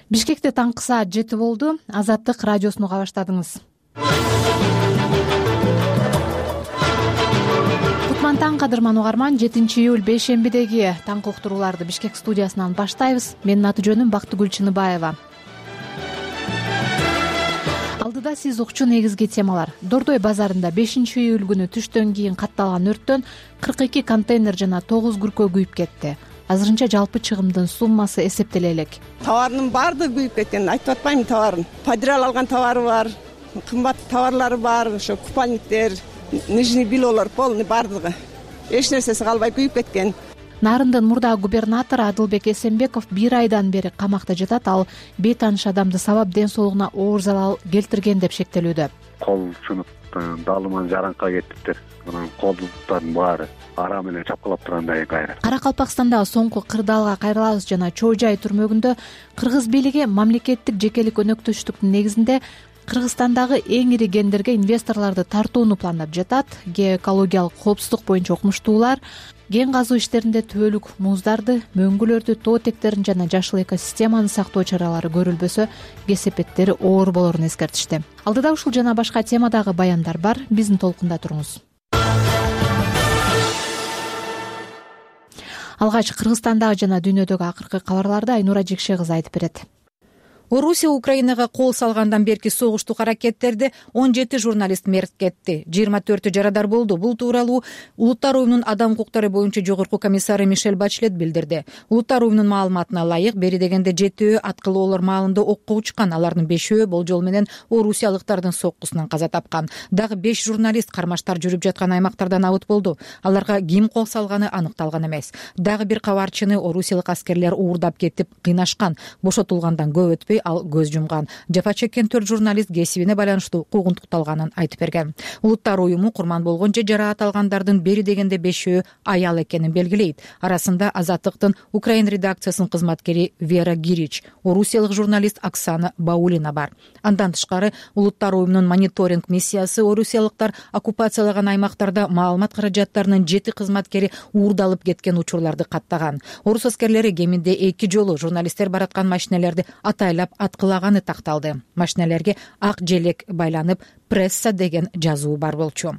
Бишкекте таңкы саат 7 болду. Азаттык радиосуну уга баштадыңыз. Кутман кадырман угарман, 7-июль бейшембидеги таңкы уктурууларды Бишкек студиясынан баштайбыз. Менин аты жөнүм Бактыгүл Чыныбаева. Алдыда сиз укчу негизги темалар. Дордой базарында 5-июль күнү түштөн кийин катталган өрттөн 42 контейнер жана 9 күркө күйүп кетти. Азырынча жалпы чыгымдын суммасы эсептеле элек. Товарынын баардыгы күйүп кеткен. Айтып атпайм товарын. Подирал алган товары бар, кымбат товарлары бар, ошо купальниктер, нижний бельелор полный баардыгы. Эч нерсеси калбай күйүп кеткен. Нарындын мурдагы губернатору Адылбек Эсенбеков 1 айдан бери камакта жатат. Ал бейтааныш адамды сабап ден соолугуна оор залал келтирген деп шектелүүдө. Кол чунуп даалыман жаранка кетиптир. Анан колдуктардын баары ара менен чапкылап тургандай кайра. Каракалпакстандагы соңку кырдаалга кайрылабыз жана Чоо Жай түрмөгүндө кыргыз бийлиги мамлекеттик жекелик өнөктөштүктүн негизинде Кыргызстандагы эң ири кендерге инвесторлорду тартууну пландап жатат. Геоэкологиялык коопсуздук боюнча окумуштуулар кен казуу иштеринде түбөлүк муздарды, мөңгүлөрдү, тоо тектерин жана жашыл экосистеманы сактоо чаралары көрүлбөсө кесепеттери оор болорун эскертишти. Алдыда ушул жана башка темадагы баяндар бар. Биздин толкунда туруңуз. Алгач Кыргызстандагы жана дүйнөдөгү акыркы кабарларды Айнура Жекше кызы айтып берет. Орусия Украинага кол салгандан берки согуштук аракеттерди 17 журналист мерт кетти. 24 жарадар болду. Бул тууралуу Улуттар уюмунун адам укуктары боюнча жогорку комиссары Мишель Бачлет билдирди. Улуттар уюмунун маалыматына ылайык, бери дегенде 7 аткылоолор маалында окко учкан. Алардын 5 болжол менен орусиялыктардын соккусунан каза тапкан. Дагы 5 журналист кармаштар жүрүп жаткан аймактардан абыт болду. Аларга ким кол салганы аныкталган эмес. Дагы бир кабарчыны орусиялык аскерлер уурдап кетип кыйнашкан. Бошотулгандан көп өтпөй ал көз жумган. Жапа чеккен 4 журналист кесибине байланыштуу куугунтукталганын айтып берген. Улуттар уюму курман болгон же жараат алгандардын бери дегенде 5 аял экенин белгилейт. Арасында Азаттыктын Украин редакциясынын кызматкери Вера Гирич, орусиялык журналист Оксана Баулина бар. Андан тышкары Улуттар уюмунун мониторинг миссиясы орусиялыктар оккупациялаган аймактарда маалымат каражаттарынын 7 кызматкери уурдалып кеткен учурларды каттаган. Орус аскерлери кеминде 2 жолу журналисттер бараткан машинелерди атайлап аткылаганы такталды. Машинелерге ак желек байланып пресса деген жазуу бар болчу.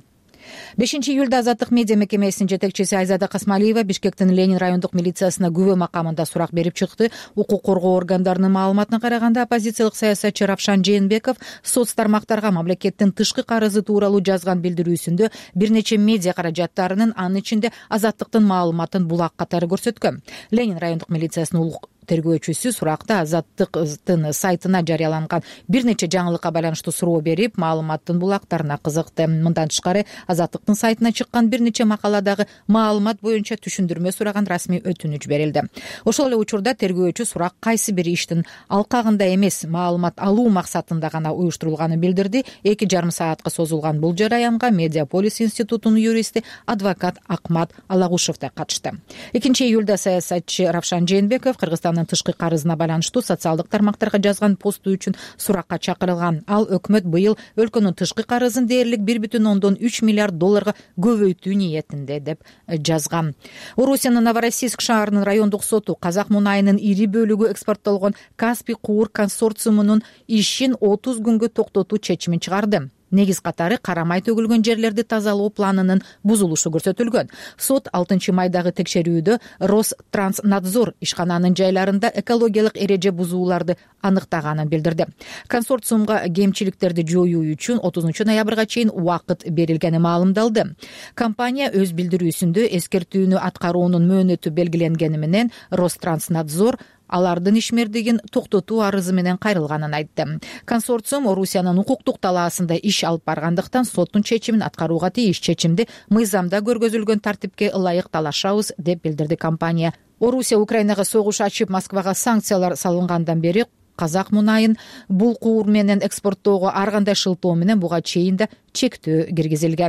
5-июлда Азаттык медиа мекемесинин жетекчиси Айзада Касмалиева Бишкектин Ленин райондук милициясына күбө макамында сурак берип чыкты. Укук коргоо органдарынын маалыматына караганда оппозициялык саясатчы Равшан Жээнбеков соц тармактарга мамлекеттин тышкы карызы тууралуу жазган билдирүүсүндө бир нече медиа каражаттарынын, анын ичинде Азаттыктын маалыматын булак катары көрсөткөн. Ленин райондук милициясынын улук тергөөчүсү суракта Азаттыктын сайтына жарыяланган бир нече жаңылыкка байланыштуу суроо берип, маалыматтын булактарына кызыкты. Мындан тышкары Азаттыктын сайтына чыккан бир нече макаладагы маалымат боюнча түшүндүрмө сураган расмий өтүнүч берилди. Ошол эле учурда тергөөчү сурак кайсы бир иштин алкагында эмес, маалымат алуу максатында гана уюштурулганын билдирди. 2,5 саатка созулган бул жараянга Медиаполис институтунун юристи адвокат Акмат Алагушев да катышты. 2-июлда саясатчы Равшан Жээнбеков Кыргызстандын тышкы карызына байланыштуу социалдык тармактарга жазган посту үчүн суракка чакырылган. Ал өкмөт быйыл өлкөнүн тышкы карызын дээрлик 1,3 миллиард долларга көбөйтүү ниетинде деп жазган. Орусиянын Новороссийск шаарынын райондук соту казак мунайынын ири бөлүгү экспорттолгон Каспий куур консорциумунун ишин 30 күнгө токтотуу чечимин чыгарды. Негиз катары карамай төгүлгөн жерлерди тазалоо планынын бузулушу көрсөтүлгөн. Сот 6 майдагы текшерүүдө Ространснадзор ишкананын жайларында экологиялык эреже бузууларды аныктаганын билдирди. Консорциумга кемчиликтерди жоюу үчүн 30 ноябрга чейин убакыт берилгени маалымдалды. Компания өз билдирүүсүндө эскертүүнү аткаруунун мөөнөтү белгиленгени менен Ространснадзор алардын ишмердигин токтотуу арызы менен кайрылганын айтты. Консорциум Орусиянын укуктук талаасында иш алып баргандыктан соттун чечимин аткарууга тийиш. Чечимди мыйзамда көргөзүлгөн тартипке ылайык талашабыз деп билдирди компания. Орусия Украинага согуш ачып Москвага санкциялар салынгандан бери казак мунайын бул куур менен экспорттоого ар кандай шылтоо менен буга чейин да чектөө киргизилген.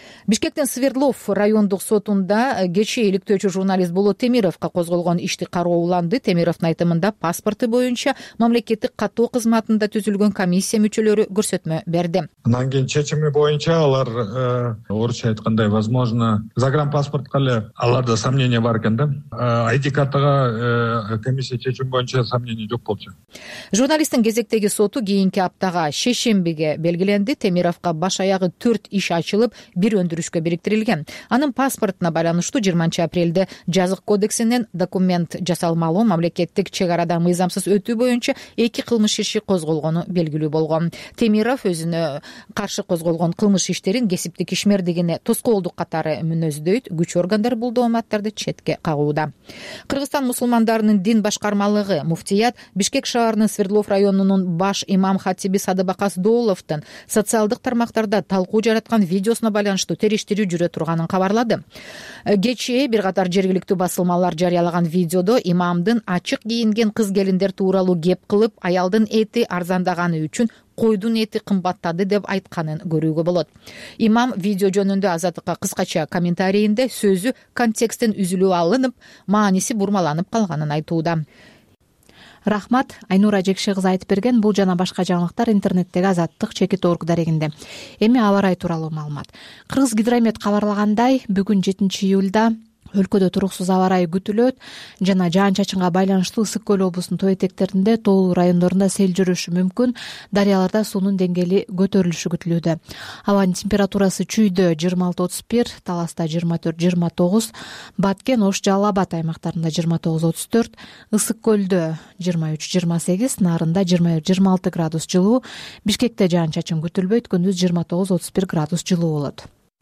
Бишкектин Свердлов райондук сотунда кечээ иликтөөчү журналист Болот Темировго козголгон ишти карооланды. Темировдун айтымында паспорту боюнча мамлекеттик каттоо кызматында түзүлгөн комиссия мүчөлөрү көрсөтмө берди. Анан кийин чечими боюнча алар орусча айткандай, возможно, загранпаспортко эле аларда сомнение бар экен да. ID картага комиссия чечим боюнча сомнение жок болчу. Журналисттин кезектеги соту кийинки аптага шейшембиге белгиленди. Темировго баш аягы 4 иш ачылып, бир өндүрүшкө бириктирилген. Анын паспортуна байланыштуу 20 апрелде жазык кодексинен документ жасалмалуу мамлекеттик чек арада мыйзамсыз өтүү боюнча 2 кылмыш иши козголгону белгилүү болгон. Темиров өзүнө каршы козголгон кылмыш иштерин кесиптик ишмердигине тоскоолдук катары мүнөздөйт. Күч органдары бул дооматтарды четке кагууда. Кыргызстан мусулмандарынын дин башкармалыгы муфтият Бишкек шаарынын Свердлов районунун баш имам хатиби Садыбакас Дооловдун социалдык тармактарда талкуу жараткан видеосуна байланыштуу териштирүү жүрө турганын кабарлады. Кечээ бир катар жергиликтүү басылмалар жарыялаган видеодо имамдын ачык кийинген кыз келиндер тууралуу кеп кылып, аялдын эти арзандаганы үчүн койдун эти кымбаттады деп айтканын көрүүгө болот. Имам видео жөнүндө Азаттыкка кыскача комментарийинде сөзү контексттен үзүлүп алынып, мааниси бурмаланып калганын айтууда. Рахмат, Айнура Жекше кызы айтып берген. Бул жана башка жаңылыктар интернеттеги Азаттык.org дарегинде. Эми аба ырайы тууралуу маалымат. Кыргыз гидромет кабарлагандай, бүгүн 7-июлда өлкөдө туруксуз аба ырайы күтүлөт жана жаан-чачынга байланыштуу Ысык көл облусунун тоо этектеринде, тоолуу райондорунда сел жүрүшү мүмкүн. Дарыяларда суунун деңгээли көтөрүлүшү күтүлүүдө. Абанын температурасы Чүйдө 26-31, Таласта 24-29, Баткен, Ош, Жалал Абад аймактарында 29-34, Ысык көлдө 23-28, Нарында 21-26 градус жылуу, Бишкекте жаан-чачын күтүлбөйт, күндүз 29-31 градус жылуу болот.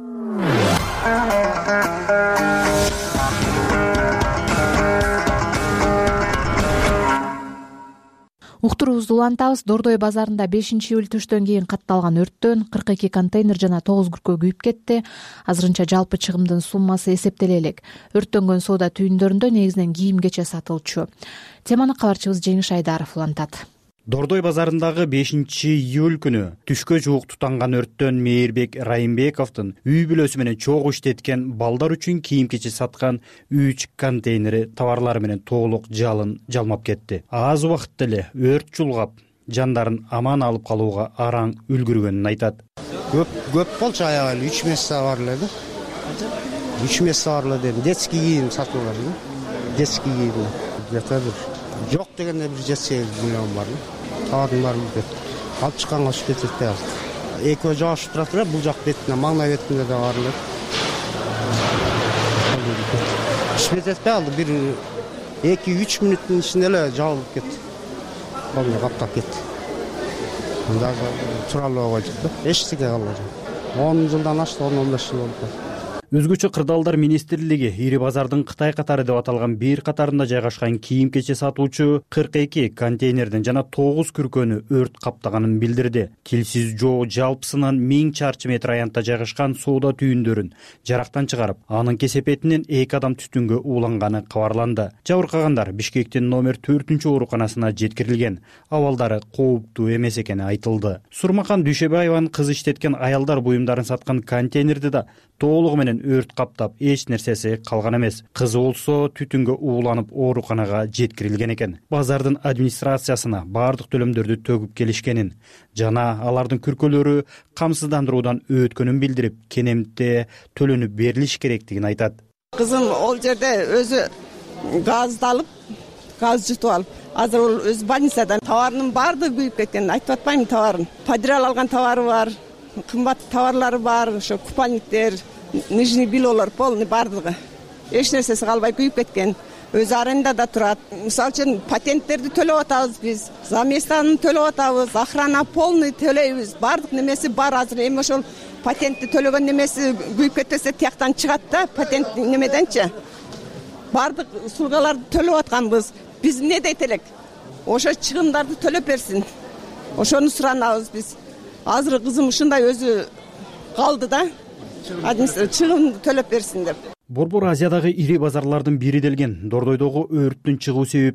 Уктуруубузду улантабыз. Дордой базарында 5-июль түштөн кийин катталган өрттөн 42 контейнер жана 9 күркө күйүп кетти. Азырынча жалпы чыгымдын суммасы эсептеле элек. Өрттөнгөн соода түйүндөрүндө негизинен кийим-кече сатылчу. Теманы кабарчыбыз Жеңиш Айдаров улантат. Дордой базарындагы 5-июль күнү түшкө жуук тутанган өрттөн Мейирбек Райымбековдун үй бүлөсү менен чогуу иштеткен балдар үчүн кийим-кече саткан 3 контейнери товарлары менен толук жалмап кетти. Аз убакытта эле өрт чулгап, жандарын аман алып калууга араң үлгүргөнүн айтат. Көп болчу, аягы 3 месяц бар эле да. 3 месяц бар эле дедим. Детский кийим сатылган да. Детский кийим. Где-то жок дегенде бир 7 миллион бар. Товардын баарын алып чыкканга ушу кетет да. Экөө жашып турат, бул жак бетине, маңнай бетинде да бар эле. Шметет алды бир 2-3 мүнөттүн ичинде эле жабылып кетти. Колуна каптап кетти. Даже туралып койдук да. Эчтеке калбады. 10 жылдан ашты, 10-15 жыл болду. Өзгөчө кырдаалдар министрлиги ири базардын Кытай катары деп аталган бир катарында жайгашкан кийим-кече сатуучу 42 контейнерден жана 9 күркөнү өрт каптаганын билдирди. Тилсиз жоо жалпысынан 1000 чарчы метр аянтта жайгашкан соода түйүндөрүн жарактан чыгарып, анын кесепетинен 2 адам түтүнгө ууланганы кабарланды. Жабыркагандар Бишкектин номер 4-ооруканасына жеткирилген. Абалдары кооптуу эмес экени айтылды. Сурмакан Дүйшөбаеванын кызы иштеткен аялдар буюмдарын саткан контейнерди да толугу менен өрт каптап, эч нерсеси калган эмес. Кызы болсо түтүнгө ууланып ооруканага жеткирилген экен. Базардын администрациясына бардык төлөмдөрдү төгүп келишкенин жана алардын күркөлөрү камсыздандыруудан өткөнүн билдирип, кенемте төлөнүп берилиш керектигин айтат. Кызым ол жерде өзү газды алып, газ жутуп алып, азыр ол өз больницадан товарынын баардыгы күйүп кеткен. Айтып атпайм товарын. Подирал алган товары бар, кымбат товарлары бар, ошо купальниктер, нижний бельолор полный бардыгы. Эч нерсеси калбай күйүп кеткен. Өз арендада турат. Мисалы үчүн патенттерди төлөп атабыз биз, за местаны төлөп атабыз, охрана полный төлөйбүз. Бардык немеси бар азыр. Эми ошол патентти төлөгөн немеси күйүп кетсе тияктан чыгат да, патент немеденчи. Бардык услугаларды төлөп атканбыз. Биз эмне дейт элек? Ошо чыгымдарды төлөп берсин. Ошону суранабыз биз. Азыр кызым ушундай өзү калды да. Чыгым төлөп берсин деп. Борбор Азиядагы ири базарлардын бири делген Дордойдогу өрттүн чыгуу себептери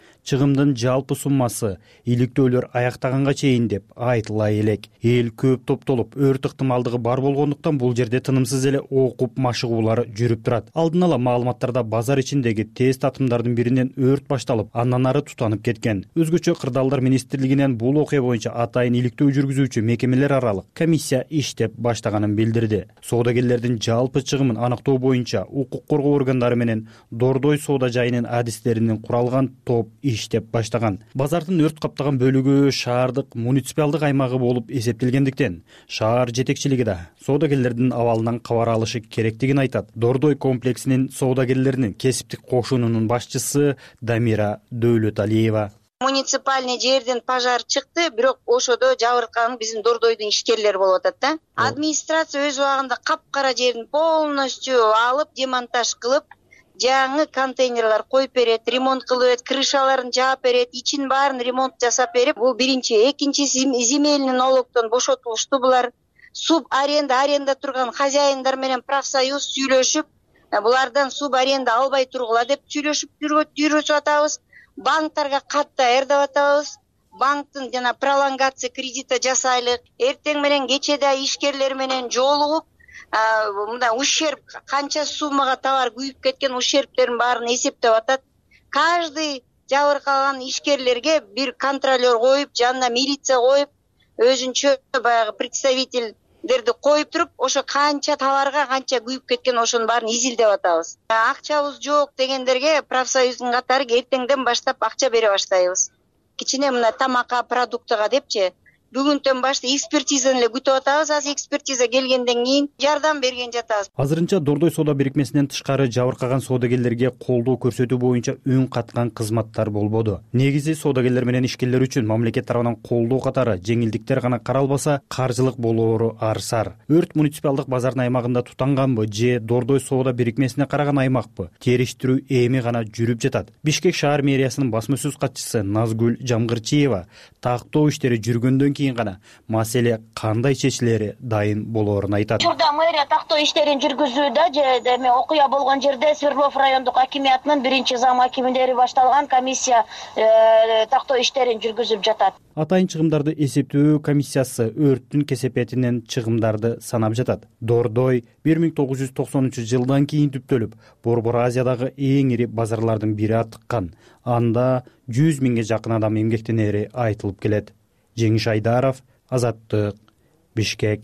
чыгымдын жалпы суммасы иликтөөлөр аяктаганга чейин деп айтыла элек. Эл көп топтолуп, өрт ыктымалдыгы бар болгондуктан бул жерде тынымсыз эле окуп машыгуулар жүрүп турат. Алдын ала маалыматтарда базар ичиндеги тез татымдардын биринен өрт башталып, андан ары тутанып кеткен. Өзгөчө Кырдаалдар министрлигинен бул окуя боюнча атайын иликтөө жүргүзүүчү мекемелер аралык комиссия иштеп баштаганын билдирди. Соодагерлердин жалпы чыгымын аныктоо боюнча укук коргоо органдары менен Дордой соода жайынын адистеринен куралган топ иштеп баштаган. Базардын өрт каптаган бөлүгү шаардык муниципалдык аймагы болуп эсептелгендиктен шаар жетекчилиги да соодагерлердин абалынан кабар алышы керектигин айтат. Дордой комплексинин соодагерлеринин кесиптик кошунунун башчысы Дамира Дөөлөталиева. Муниципальный жерден пожар чыкты, бирок ошодо жабыркаган биздин Дордойдун ишкерлери болуп атат да. Администрация өз убагында капкара жерин полностью алып, демонтаж кылып, жаңы контейнерлер коюп берет, ремонт кылып берет, крышаларын жаап берет, ичин баарын ремонт жасап берип, бул биринчи. Экинчи, земельный налогтон бошотулушту булар. Аренда турган хозяиндар менен профсоюз сүйлөшүп, булардан аренда албай тургула деп сүйлөшүп жүрүп атабыз. Банктарга катта эрдеп атабыз. Банктын жана пролонгация кредита жасайлык. Эртең менен кечеде ишкерлер менен жолугуп, мындай ущерб канча суммага товар күйүп кеткен ущербтерин баарын эсептеп атат. Каждый жабыркаган ишкерлерге бир контролер коюп, жанына милиция коюп, өзүнчө баягы представительдерди коюп туруп, ошо канча товарга канча күйүп кеткен ошонун баарын изилдеп атабыз. Акчабыз жок дегендерге профсоюздун катары эртеңден баштап акча бере баштайбыз. Кичине мына тамакка, продуктага депчи. Бүгүндөн баштап экспертизаны эле күтүп атабыз. Азыр экспертиза келгенден кийин жардам берген жатабыз. Азырынча Дордой соода бирикмесинен тышкары жабыркаган соодагерлерге колдоо көрсөтүү боюнча үн каткан кызматтар болбоду. Негизи соодагерлер менен ишкерлер үчүн мамлекет тарабынан колдоо катары жеңилдиктер гана каралбаса, каржылык болоору арсар. Өрт муниципалдык базардын аймагында тутанганбы же Дордой соода бирикмесине караган аймакпы? Териштирүү эми гана жүрүп жатат. Бишкек шаар мэриясынын басма сөз катчысы Назгүл Жамгырчиева тактоо иштери жүргөндөн кийин гана маселе кандай чечилери дайын болоорун айтат. Учурда мэрия тактоо иштерин жүргүзүүдө же окуя болгон жерде Свердлов райондук акимиятынын биринчи зам акимдери башталган комиссия тактоо иштерин жүргүзүп жатат. Атайын чыгымдарды эсептөө комиссиясы өрттүн кесепетинен чыгымдарды санап жатат. Дордой 1993 жылдан кийин түптөлүп, Борбор Азиядагы эң ири базарлардын бири атыккан. Анда 100 миңге жакын адам эмгектенери айтылып келет. Жеңиш Айдаров, Азаттык, Бишкек.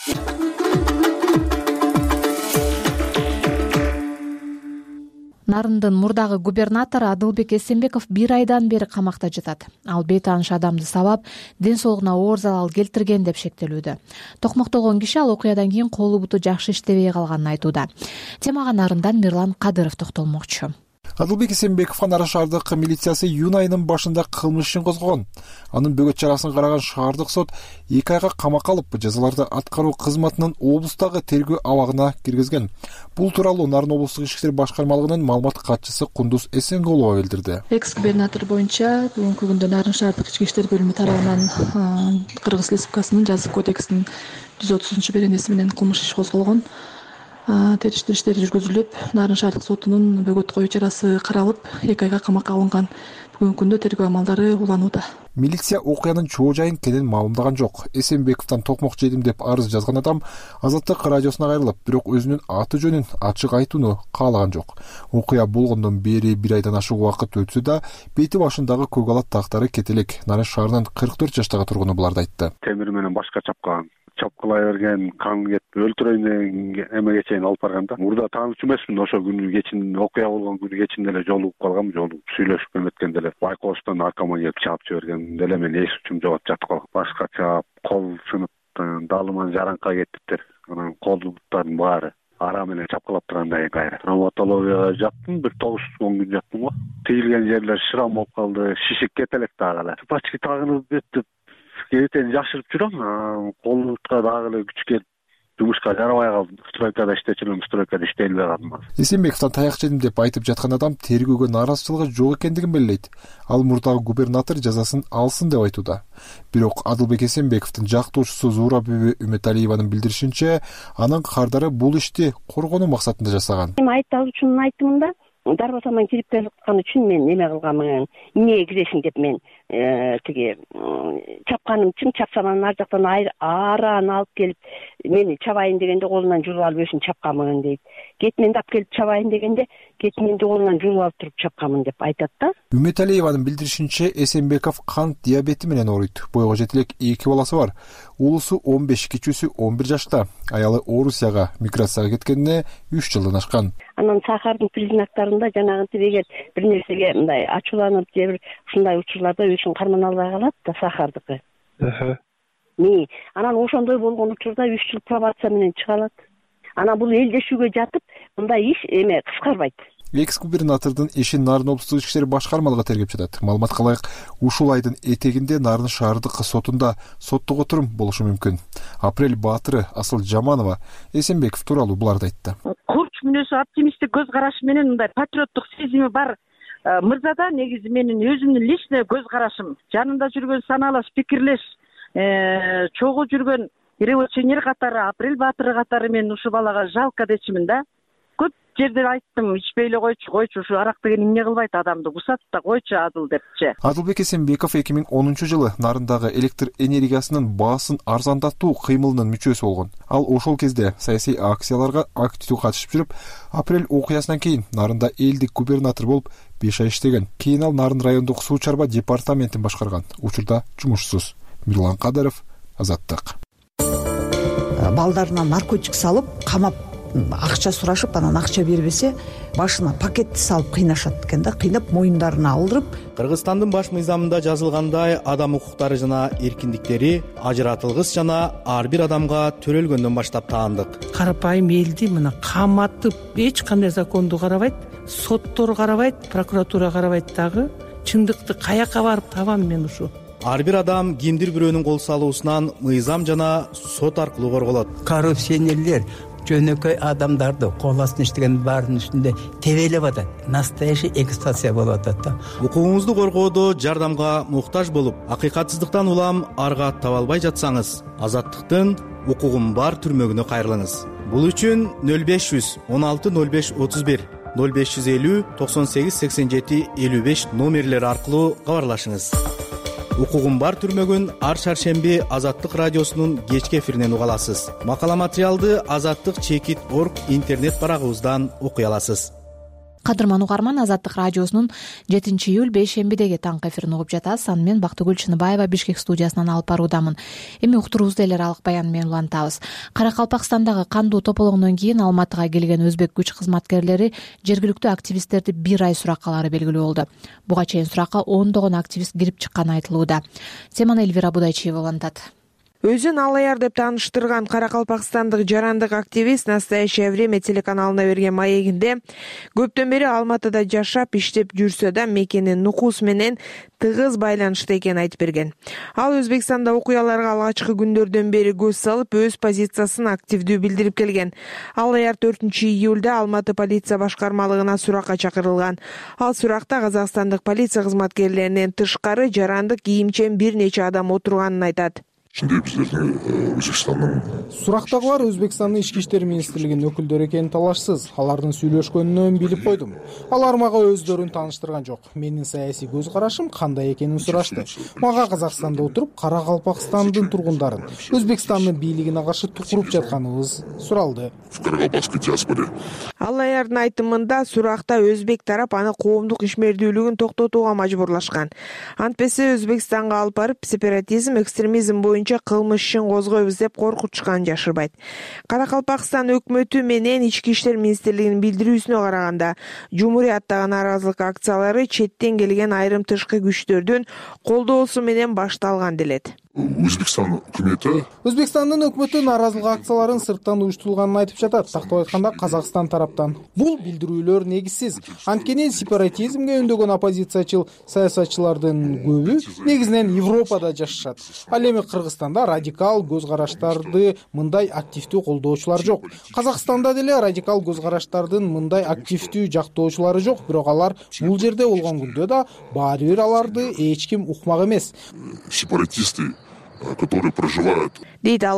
Нарындын мурдагы губернатору Адылбек Эсенбеков 1 айдан бери камакта жатат. Ал бейтааныш адамды сабап, ден соолугуна оор залал келтирген деп шектелүүдө. Токмоктолгон киши ал окуядан кийин колу буту жакшы иштебей калганын айтууда. Темага Нарындан Мирлан Кадыров токтолмокчу. Адылбек Эсенбеков Нарын шаардык милициясы июнь айынын башында кылмыш ишин козгогон. Анын бөгөт чарасын караган шаардык сот 2 айга камакка алып, жазаларды аткаруу кызматынын облустагы тергөө абагына киргизген. Бул тууралуу Нарын облустук ички иштер башкармалыгынын маалымат катчысы Кундуз Эсенгулова билдирди. Экс-губернатор боюнча бүгүнкү күндө Нарын шаардык ички иштер бөлүмү тарабынан Кыргыз Республикасынын жазык кодексинин 130-беренеси менен кылмыш иш козголгон. Териштирүү иштери жүргүзүлүп, Нарын шаардык сотунун бөгөт коюу чарасы каралып, 2 айга камакка алынган. Бүгүнкү күндө тергөө амалдары уланууда. Милиция окуянын чоо жайын кенен маалымдаган жок. Эсенбековдон токмок жедим деп арыз жазган адам Азаттык радиосуна кайрылып, бирок өзүнүн аты жөнүн ачык айтууну каалаган жок. Окуя болгондон бери 1 айдан ашык убакыт өтсө да, бети башындагы көк алат тактары кете элек. Нарын шаарынын 44 жаштагы тургуну буларды айтты. Темир менен башка чапкылай берген, кан кетип өлтүрөйүн деген эмеге чейин алып барганда. Мурда таанычу эмесмин, ошо күнү кечин окуя болгон күнү кечин эле жолугуп калгам, сүйлөшүп эметкенде эле байкоштон наркоман келип чаап жиберген эле мен эс үчүм жогот жатып калып. Башка чаап, кол сынып, даалыман жаранка кетиптир. Анан колдуктардын баары ара менен чапкылап тургандай кайра. Травматологияга жаттым, бир 9-10 күн жаттым го. Тийилген жерлер шрам болуп калды, шишик кете элек дагы. Пачки тагынып кетип кетени жашырып жүрөм. Колдукка дагы эле күч келип жумушка жарабай калдым. Стройкада иштечүмүн, стройкада иштелбей калдым. Эсенбековдон таяк жедим деп айтып жаткан адам тергөөгө нааразычылыгы жок экендигин белгилейт. Ал мурдагы губернатор жазасын алсын деп айтууда. Бирок Адылбек Эсенбековдун жактоочусу Зурабүбү Үмөталиеванын билдиришинче, анын кардары бул ишти коргонуу максатында жасаган. Айыпталуучунун айтымында дарбазаман кирип жаткан үчүн мен неме кылганмын, эмнеге киресиң деп мен тиги чапканым үчүн чапсам ар жактан аарааны алып келип мени чабайын дегенде колунан жууп алып өзүн чапканмын дейт. Кетменди алып келип чабайын дегенде кетменди колунан жууп алып туруп чапканмын деп айтат да. Үмүталиеванын билдиришинче, Эсенбеков кант диабети менен ооруйт. Бойго жетилек 2 баласы бар. Улусу 15, кичүүсү 11 жашта. Аялы Орусияга миграцияга кеткенине 3 жылдан ашкан. Анан сахардын признактарында жанагынтип эгер бир нерсеге мындай ачууланып же бир ушундай учурларда өзүн карман албай калат да сахардыкы. Анан ошондой болгон учурда 3 жыл пробация менен чыга алат. Анан бул элдешүүгө жатып мындай иш кыскарбайт. Экс-губернатордун эши Нарын облустук ички иштер башкармалыгы тергеп жатат. Маалыматка ылайык, ушул айдын этегинде Нарын шаардык сотунда соттук отурум болушу мүмкүн. Апрель баатыры Асыл Жаманова Эсенбеков тууралуу буларды айтты. Курч мүнөзү, оптимисттик көз карашы менен мындай патриоттук сезими бар мырзада негизи менин өзүмдүн личный көз карашым. Жанында жүргөн саналаш пикирлеш, чогуу жүргөн революционер катары, Апрель баатыры катары мен ушул балага жалко дечимин да. Көп жерде айттым, ичпей эле койчу, ушу арак деген эмне кылбайт адамды, бусат да койчу Адыл депчи. Адылбек Эсенбеков 2010 жылы Нарындагы электр энергиясынын баасын арзандатуу кыймылынын мүчөсү болгон. Ал ошол кезде саясий акцияларга активдүү катышып жүрүп, Апрель окуясынан кийин Нарында элдик губернатор болуп 5 ай иштеген. Кийин ал Нарын райондук суу чарба департаментин башкарган. Учурда жумушсуз. Мирлан Кадыров, Азаттык. Балдарына наркотик салып, камап акча сурашып, анан акча бербесе, башына пакетти салып кыйнашат экен да, кыйнап моюндарына алдырып. Кыргызстандын баш мыйзамында жазылгандай, адам укуктары жана эркиндиктери ажыратылгыс жана ар бир адамга төрөлгөндөн баштап таандык. Карапайым элди мына каматып, эч кандай законду карабайт, соттор карабайт, прокуратура карабайт дагы. Чындыкты каяка барып табам мен ушу? Ар бир адам кимдир бирөөнүн кол салуусунан мыйзам жана сот аркылуу корголот. Коррупционерлер жөнөкөй адамдарды кол астына иштеген баарынын үстүндө тебелеп атат. Настоящий эксплуатация болуп атат да. Укугуңузду коргоодо жардамга муктаж болуп, акыйкатсыздыктан улам арга таба албай жатсаңыз, Азаттыктын укугум бар түрмөгүнө кайрылыңыз. Бул үчүн 0500 16 05 31 0550 98 87 55 номерлери аркылуу кабарлашыңыз. Укугум бар түрмөгүн ар шаршемби Азаттык радиосунун кечки эфиринен уга аласыз. Макала материалды azattik.org интернет барагыбыздан окуй аласыз. Кадырман угарман, Азаттык радиосунун 7-июль бейшембидеги таңкы эфирин угуп жатасыз. Аны мен Бактыгүл Чыныбаева Бишкек студиясынан алып баруудамын. Эми уктуруубузду эле алык баян менен улантабыз. Каракалпакстандагы кандуу тополоңдон кийин Алматыга келген өзбек күч кызматкерлери жергиликтүү активисттерди 1 ай суракка алары белгилүү болду. Буга чейин суракка 10 активист кирип чыкканы айтылууда. Семан Эльвира Будайчиева улантат. Өзүн Алаяр деп тааныштырган каракалпакстандык жарандык активист «Настоящее время» телеканалына берген маегинде көптөн бери Алматыда жашап иштеп жүрсө да мекени Нукус менен тыгыз байланышта экенин айтып берген. Ал Өзбекстанда окуяларга алгачкы күндөрдөн бери көз салып, өз позициясын активдүү билдирип келген. Алаяр 4-июлда Алматы полиция башкармалыгына суракка чакырылган. Ал суракта казакстандык полиция кызматкерлеринен тышкары жарандык кийимчен бир нече адам отурганын айтат. Сурактагылар Өзбекстандын ички иштер министрлигинин өкүлдөрү экени талашсыз. Алардын сүйлөшкөнүнөн билип койдум. Алар мага өздөрүн тааныштырган жок. Менин саясий көз карашым кандай экенин сурашты. Мага Казакстанда отуруп, Каракалпакстандын тургундарын, Өзбекстандын бийлигине каршы тукуруп жатканыбыз суралды. Алаярдын айтымында суракта өзбек тарап аны коомдук ишмердүүлүгүн токтотууга мажбурлашкан. Антпесе Өзбекстанга алып барып сепаратизм, экстремизм боюнча кылмыш ишин козгойбуз деп коркутушканын жашырбайт. Каракалпакстан өкмөтү менен ички иштер министрлигинин билдирүүсүнө караганда, Жумурияттагы нааразылык акциялары четтен келген айрым тышкы күчтөрдүн колдоосу менен башталган делет. Өзбекстандын өкмөтү нааразылык акцияларын сырттан уюштурулганын айтып жатат. Тактап айтканда Казакстан тараптан. Бул билдирүүлөр негизсиз. Анткени сепаратизмге үндөгөн оппозициячыл саясатчылардын көбү негизинен Европада жашашат. Ал эми Кыргызстанда радикал көз караштарды мындай активдүү колдоочулар жок. Казакстанда деле радикал көз караштардын мындай активдүү жактоочулары жок, бирок алар бул жерде болгон күндө да баары бир аларды эч ким укмак эмес. Дейт Алаяр.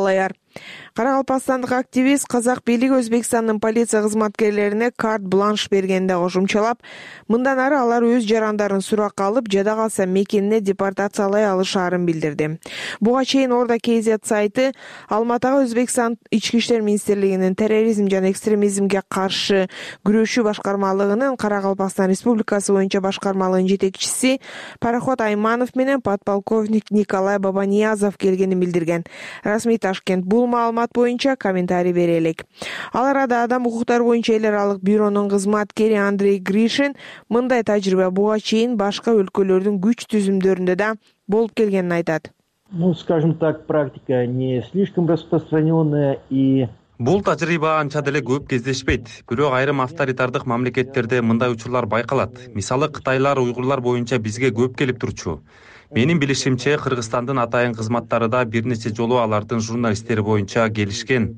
Каракалпакстандык активист казак бийлиги Өзбекстандын полиция кызматкерлерине карт-бланш бергенде кошумчалап, мындан ары алар өз жарандарын суракка алып, жада калса мекенине депортациялай алышаарын билдирди. Буга чейин Орда KZ сайты Алматыга Өзбекстан ички иштер министрлигинин терроризм жана экстремизмге каршы күрөшүү башкармалыгынын Каракалпакстан Республикасы боюнча башкармалыгынын жетекчиси Пароход Айманов менен подполковник Николай Бабаниязов келгенин билдирген. Расмий Ташкент бул маалымат боюнча комментарий бере элек. Ал арада Адам укуктары боюнча эл аралык бюронун кызматкери Андрей Гришин мындай тажрыйба буга чейин башка өлкөлөрдүн күч түзүмдөрүндө да болуп келгенин айтат. Скажем так, практика не слишком распространенная и бул тажрыйба анча деле көп кездешпейт. Бирок айрым авторитардык мамлекеттерде мындай учурлар байкалат. Мисалы Кытайлар уйгурлар боюнча бизге көп келип турчу. Менин билишимче, Кыргызстандын атайын кызматтары да бир нече жолу алардын журналисттери боюнча келишкен.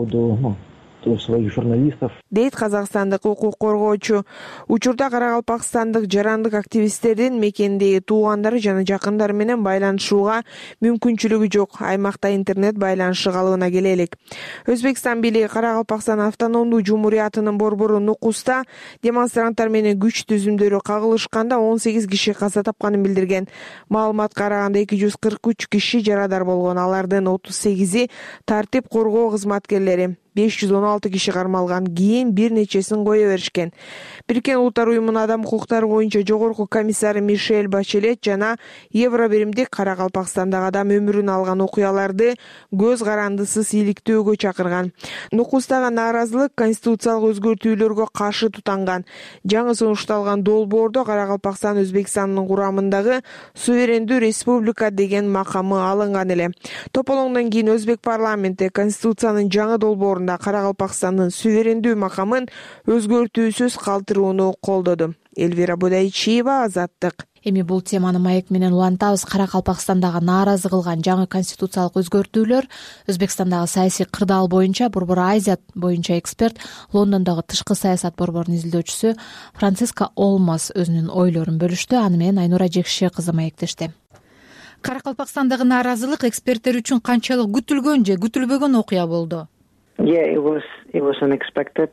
Своих журналистов. Дейт казакстандык укук коргоочу. Учурда каракалпакстандык жарандык активисттердин мекендеги туугандары жана жакындары менен байланышууга мүмкүнчүлүгү жок. Аймакта интернет байланышы калыбына келе элек. Өзбекстан бийлиги Каракалпакстан автономдуу жумуриятынын борбору Нукуста демонстранттар менен күч түзүмдөрү кагылышканда 18 киши каза тапканын билдирген. Маалыматка караганда 243 киши жарадар болгон. Алардын 38-и тартип коргоо кызматкерлери. 516 киши кармалган, кийин бир нечесин кое беришкен. Бириккен Улуттар уюмунун адам укуктары боюнча жогорку комиссары Мишель Бачелет жана Евро биримдик Каракалпакстандагы адам өмүрүн алган окуяларды көз карандысыз иликтөөгө чакырган. Нукустагы нааразылык конституциялык өзгөртүүлөргө каршы тутанган. Жаңы сунушталган долбоордо Каракалпакстан Өзбекстандын курамындагы суверендүү республика деген макамы алынган эле. Тополоңдон кийин Өзбек парламенти конституциянын жаңы долбоорун Каракалпакстандын суверендүү макамын өзгөртүүсүз калтырууну колдоду. Элвира Будайчиева, Азаттык. Эми бул теманы маек менен улантабыз. Каракалпакстандагы нааразы кылган жаңы конституциялык өзгөртүүлөр Өзбекстандагы саясий кырдаал боюнча Борбор Азия боюнча эксперт, Лондондогу тышкы саясат борборунун изилдөөчүсү Франциско Олмас өзүнүн ойлорун бөлүштү. Аны менен Айнура Жекше кызы маектешти. Каракалпакстандагы нааразылык эксперттер үчүн канчалык күтүлгөн же күтүлбөгөн окуя болду? Yeah, it was unexpected.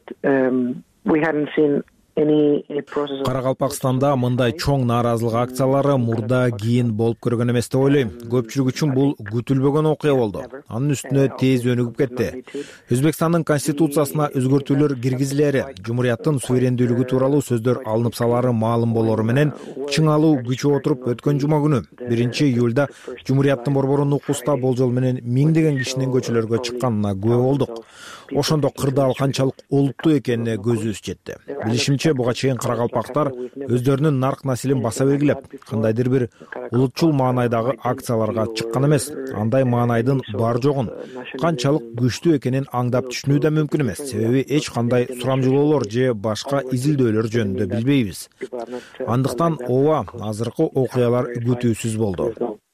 We hadn't seen Каракалпакстанда мындай чоң нааразылык акциялары мурда кийин болуп көргөн эмес деп ойлойм. Көпчүлүк үчүн бул күтүлбөгөн окуя болду. Анын үстүнө тез өнүгүп кетти. Өзбекстандын конституциясына өзгөртүүлөр киргизилери, жумурияттын суверендүүлүгү тууралуу сөздөр алынып салары маалым болору менен чыңалуу күчүп отуруп өткөн жума күнү 1-июлда жумурияттын борбору Нукуста болжол менен миңдеген кишинин көчөлөргө чыкканына күбө болдук. Ошондо кырдаал канчалык олуттуу экенине көзүбүз жетти. Билишимче, буга чейин каракалпактар өздөрүнүн нарк населин баса белгилеп, кандайдыр бир улутчул маанайдагы акцияларга чыккан эмес. Андай маанайдын бар жогун, канчалык күчтүү экенин аңдап түшүнүү да мүмкүн эмес. Себеби эч кандай сурамжылоолор же башка изилдөөлөр жөнүндө билбейбиз. Андыктан ооба, азыркы окуялар күтүүсүз болду.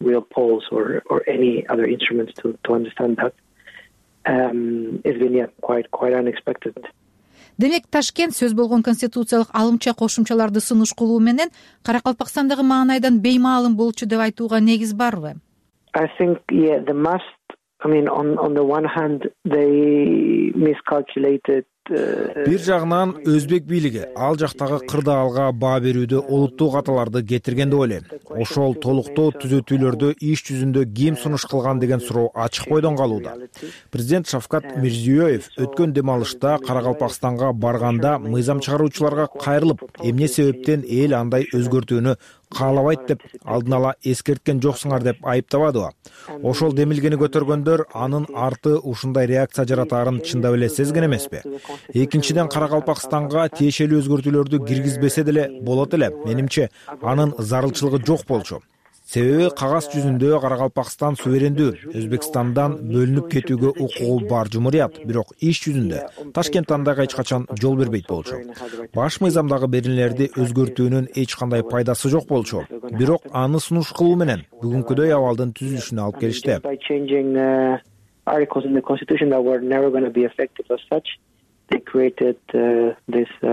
It's been quite unexpected. Демек, Ташкент сөз болгон конституциялык алымча кошумчаларды сунуш кылуу менен Каракалпакстандагы маанайдан беймаалым болчу деп айтууга негиз барбы? I think, the must. On the one hand, they miscalculated. Бир жагынан Өзбек бийлиги ал жактагы кырдаалга баа берүүдө олуттуу каталарды кетирген деп ойлойм. Ошол толуктоо түзөтүүлөрдө иш жүзүндө ким сунуш кылган деген суроо ачык бойдон калууда. Президент Шавкат Мирзиёев өткөн дем алышта Каракалпакстанга барганда мыйзам чыгаруучуларга кайрылып, эмне себептен эл андай өзгөртүүнү каалабайт деп алдын ала эскерткен жоксуңар деп айыптабадыбы? Ошол демилгени көтөргөндөр анын арты ушундай реакция жаратаарын чындап эле сезген эмеспи? Экинчиден, Каракалпакстанга тиешелүү өзгөртүүлөрдү киргизбесе деле болот эле. Менимче, анын зарылчылыгы жок болчу. Себеби кагаз жүзүндө Каракалпакстан суверендүү, Өзбекстандан бөлүнүп кетүүгө укугу бар жумурият, бирок иш жүзүндө Ташкент андайга эч качан жол бербейт болчу. Баш мыйзамдагы берилерди өзгөртүүнүн эч кандай пайдасы жок болчу. Бирок аны сунуш кылуу менен бүгүнкүдөй абалдын түзүлүшүнө алып келишти. Articles in the constitution that were never going to be effective as such. They created this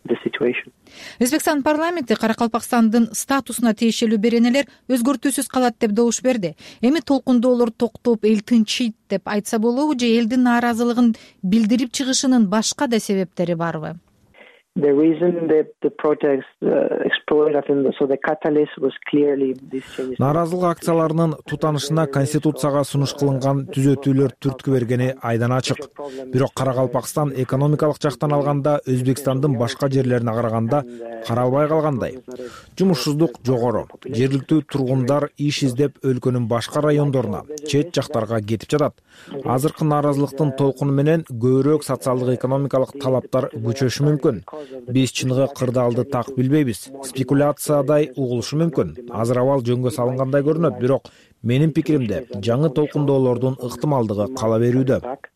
the situation. Өзбекстан парламенти Каракалпакстандын статусуна тиешелүү беренелер өзгөртүүсүз калат деп добуш берди. Эми толкундоолор токтоп, эл тынчыйт деп айтса болобу же элдин нааразылыгын билдирип чыгышынын башка да себептери барбы? The reason that the protests exploded, I think, so the catalyst was clearly this change. Нааразылык акцияларынын тутанышына Конституцияга сунуш кылынган түзөтүүлөр түрткү бергени айдан ачык. Бирок Каракалпакстан экономикалык жактан алганда Өзбекстандын башка жерлерине караганда каралбай калгандай. Жумушсуздук жогору. Жергиликтүү тургундар иш издеп өлкөнүн башка райондоруна, чет жактарга кетип жатат. Азыркы нааразылыктын толкуну менен көбүрөөк социалдык экономикалык талаптар күчөшү мүмкүн. Биз чыныгы кырдаалды так билбейбиз. Спекуляциядай угулушу мүмкүн. Азыр абал жөнгө салынгандай көрүнөт, бирок менин пикиримде жаңы толкундоолордун ыктымалдыгы кала берүүдө.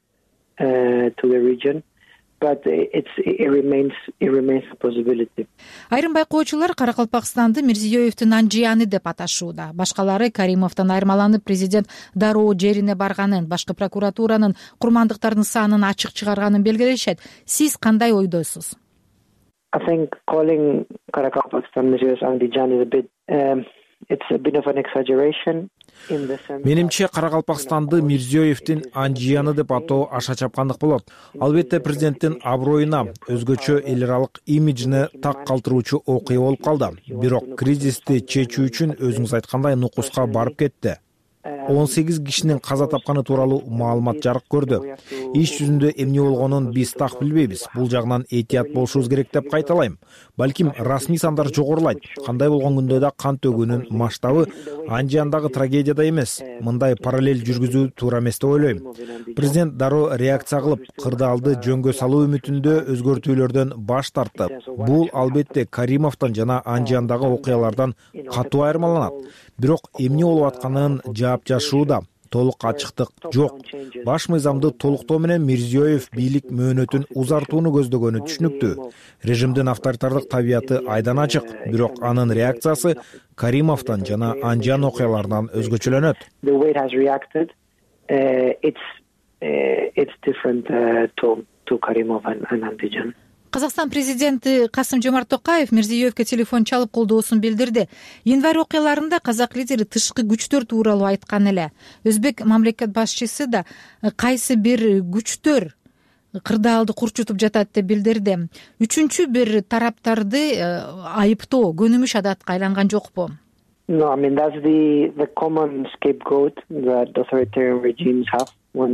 But it remains a possibility. Айрым байкоочулар Каракалпакстанды Мирзиёевдин анжияны деп аташууда. Башкалары Каримовдон айырмаланып президент дароо жерине барганын, башкы прокуратуранын курмандыктардын санын ачык чыгарганын белгилешет. Сиз кандай ойдосуз? I think calling Karakalpakstan Mirziyoyev Andijan is it's a bit of an exaggeration. Менимче Каракалпакстанды Мирзиёевдин анжияны деп атоо аша чапкандык болот. Албетте президенттин аброюна, өзгөчө эл аралык имиджине так калтыруучу окуя болуп калды. Бирок кризисти чечүү үчүн өзүңүз айткандай нукуска барып кетти. 18 кишинин каза тапканы тууралуу маалымат жарык көрдү. Иш жүзүндө эмне болгонун биз так билбейбиз. Бул жагынан этият болушубуз керек деп кайталайм. Балким расмий сандар жогорулайт. Кандай болгон күндө да кан төгүүнүн масштабы анжияндагы трагедияда эмес. Мындай параллель жүргүзүү туура эмес деп ойлойм. Президент дароо реакция кылып, кырдаалды жөнгө салуу үмүтүндө өзгөртүүлөрдөн баш тартты. Бул албетте Каримовдон жана анжияндагы окуялардан катуу айырмаланат. Бирок эмне болуп атканын жашууда толук ачыктык жок. Баш мыйзамды толуктоо менен Мирзиёев бийлик мөөнөтүн узартууну көздөгөнү түшүнүктүү. Режимдин авторитардык табияты айдан ачык, бирок анын реакциясы Каримовдон жана анжиян окуяларынан өзгөчөлөнөт. It's different to Karimov and Andijan. Казакстан президенти Касым-Жомарт Токаев Мирзиёевге телефон чалып колдоосун билдирди. Январь окуяларында казак лидери тышкы күчтөр тууралуу айткан эле. Өзбек мамлекет башчысы да кайсы бир күчтөр кырдаалды курчутуп жатат деп билдирди. Үчүнчү бир тараптарды айыптоо көнүмүш адатка айланган жокпу? No, I mean that's the common scapegoat that authoritarian regimes have.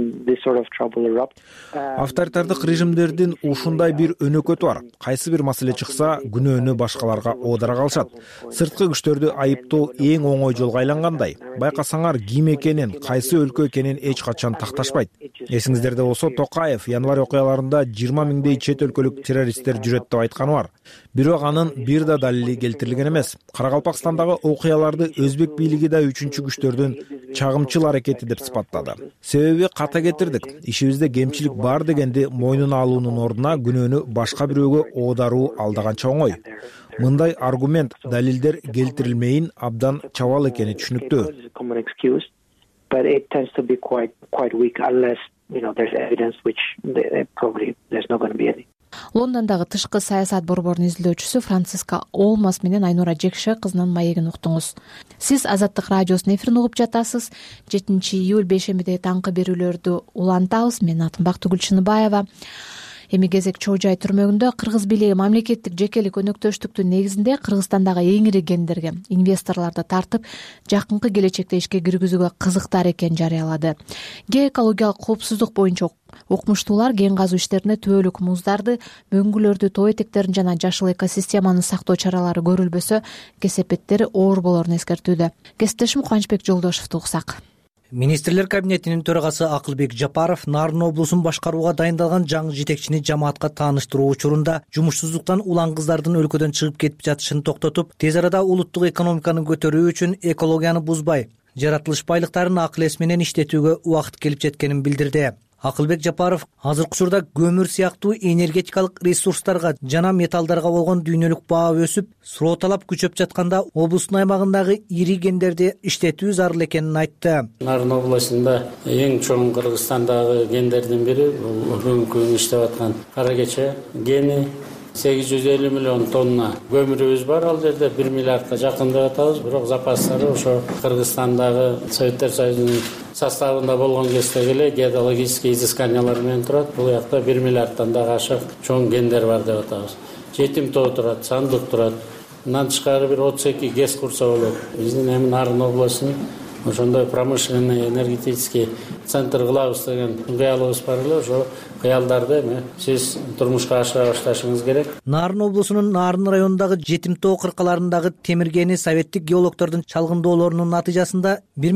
Авторитардык режимдердин ушундай бир өнөкөтү бар. Кайсы бир маселе чыкса, күнөөнү башкаларга оодара калышат. Сырткы күчтөрдү айыптоо эң оңой жолго айлангандай. Байкасаңар ким экенин, кайсы өлкө экенин эч качан такташпайт. Эсиңиздерде болсо Токаев январь окуяларында 20 миңдей чет өлкөлүк террористтер жүрөт деп айтканы бар. Бирок анын бир да далили келтирилген эмес. Каракалпакстандагы окуяларды өзбек бийлиги да үчүнчү күчтөрдүн чагымчыл аракети деп сыпаттады. Себеби ката кетирдик. Ишибизде кемчилик бар дегенди мойнуна алуунун ордуна күнөөнү башка бирөөгө оодаруу алдаганча оңой. Мындай аргумент, далилдер келтирилмейин абдан чабал экени түшүнүктүү. But it tends to be quite weak unless, there's evidence which probably there's not going to be any. Лондондогу тышкы саясат борборунун изилдөөчүсү Франциска Олмас менен Айнура Жекше кызынын маегин уктуңуз. Сиз Азаттык радиосунун эфирин угуп жатасыз. 7-июль бейшембиде таңкы берүүлөрдү улантабыз. Мен атым Бактыгүл Чыныбаева. Эми кезек Чоо Жай түрмөгүндө кыргыз бийлиги мамлекеттик жекелик өнөктөштүктүн негизинде Кыргызстандагы эң ири кендерге инвесторлорду тартып, жакынкы келечекте ишке киргизүүгө кызыктар экенин жарыялады. Геоэкологиялык коопсуздук боюнча окумуштуулар кен казуу иштерине түбөлүк муздарды, мөңгүлөрдү, тоо этектерин жана жашыл экосистеманы сактоо чаралары көрүлбөсө, кесепеттери оор болорун эскертүүдө. Кесиптешим Кубанычбек Жолдошевду уксак. Министрлер кабинетинин төрагасы Акылбек Жапаров Нарын облусун башкарууга дайындалган жаңы жетекчини жамаатка тааныштыруу учурунда жумушсуздуктан улан кыздардын өлкөдөн чыгып кетип жатышын токтотуп, тез арада улуттук экономиканы көтөрүү үчүн экологияны бузбай, жаратылыш байлыктарын акыл эс менен иштетүүгө убакыт келип жеткенин билдирди. Акылбек Жапаров азыркы учурда көмүр сыяктуу энергетикалык ресурстарга жана металлдарга болгон дүйнөлүк баа өсүп, суроо талап күчөп жатканда облустун аймагындагы ири кендерди иштетүү зарыл экенин айтты. Нарын областында эң чоң Кыргызстандагы кендердин бири бул бүгүнкү иштеп аткан Кара Кече кени, 850 миллион тонна көмүрүбүз бар. Ал жерде 1 миллиардка жакын деп атабыз. Бирок запастары ошо Кыргызстандагы Советтер Союзунун составында болгон кездеги эле геологический изысканиялар менен турат. Бул жакта 1 миллиардтан дагы ашык чоң кендер бар деп атабыз. Жетим тоо турат, Сандык турат. Мындан тышкары бир 32 ГЭС курса болот. Биздин эми Нарын облусунун ошондой промышленный энергетический центр кылабыз деген кыялыбыз бар эле. Ошо кыялдарды эми сиз турмушка ашыра башташыңыз керек. Нарын облусунун Нарын районундагы Жетим тоо кыркаларындагы темиргени советтик геологдордун чалгындоолорунун натыйжасында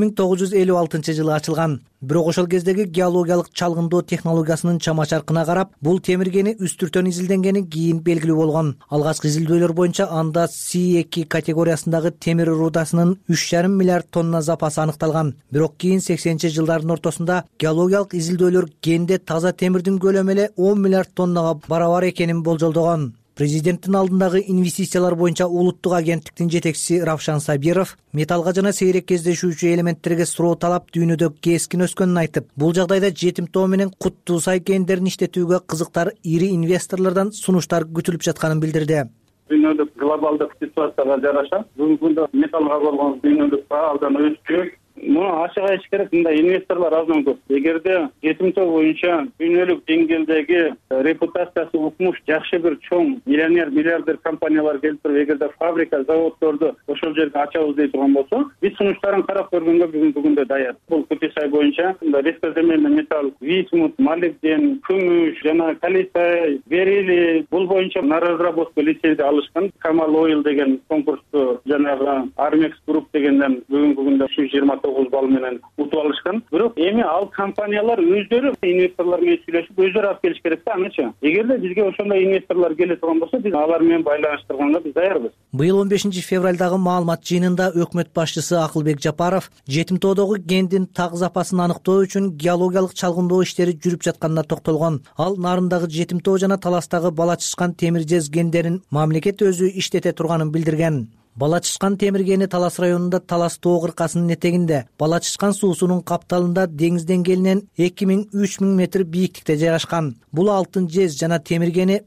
1956 жылы ачылган. Бирок ошол кездеги геологиялык чалгындоо технологиясынын чама-чаркына карап, бул темиргени үстүртөн изилденгени кийин белгилүү болгон. Алгачкы изилдөөлөр боюнча анда C2 категориясындагы темир рудасынын 3,5 миллиард тонна запасы аныкталган. Бирок кийин 80 жылдардын ортосунда геологиялык изилдөөлөр кенде таза темирдин көлөмү эле 10 миллиард тоннага барабар экенин болжолдогон. Президенттин алдындагы инвестициялар боюнча улуттук агенттиктин жетекчиси Равшан Сабиров металлга жана сейрек кездешүүчү элементтерге суроо талап дүйнөдө кескин өскөнүн айтып, бул жагдайда Жетим тоо менен Куттуусай кендерин иштетүүгө кызыктар ири инвесторлордон сунуштар күтүлүп жатканын билдирди. Дүйнөлүк глобалдык ситуацияга жараша бүгүнкү күндө металлга болгон дүйнөлүк баа абдан өскөн. Муну ачык айтыш керек, мындай инвесторлор абдан көп. Эгерде Жетим тоо боюнча дүйнөлүк деңгээлдеги репутациясы укмуш жакшы бир чоң миллиардер компаниялар келип туруп, эгерде фабрика, заводдорду ошол жерге ачабыз дей турган болсо, биз сунуштарын карап көргөнгө бүгүнкү күндө даяр. Бул Куттуусай боюнча редкоземельный металл, висмут, молибден, күмүш жана калиций, берилий бул боюнча на разработку лицензия алышкан. Камал Ойл деген конкурсту жанагы Армекс Групп дегенден бүгүнкү күндө 29 балл менен утуп алышкан. Бирок эми ал компаниялар өздөрү инвесторлор менен сүйлөшүп өздөрү алып келиш керек да, аныча. Эгерде бизге ошондой инвесторлор келе турган болсо, биз алар менен байланыштырганга биз даярбыз. Быйыл 15 февралдагы маалымат жыйынында өкмөт башчысы Акылбек Жапаров Жетим тоодогу кендин так запасын аныктоо үчүн геологиялык чалгындоо иштери жүрүп жатканына токтолгон. Ал Нарындагы Жетим тоо жана Таластагы Бала Чычкан темир жез кендерин мамлекет өзү иштете турганын билдирген. Бала Чычкан темиргени Талас районунда Талас тоо кыркасынын этегинде, Бала Чычкан суусунун капталында деңиз деңгээлинен 2000–3000 метр бийиктикте жайгашкан. Бул алтын жез жана темиргени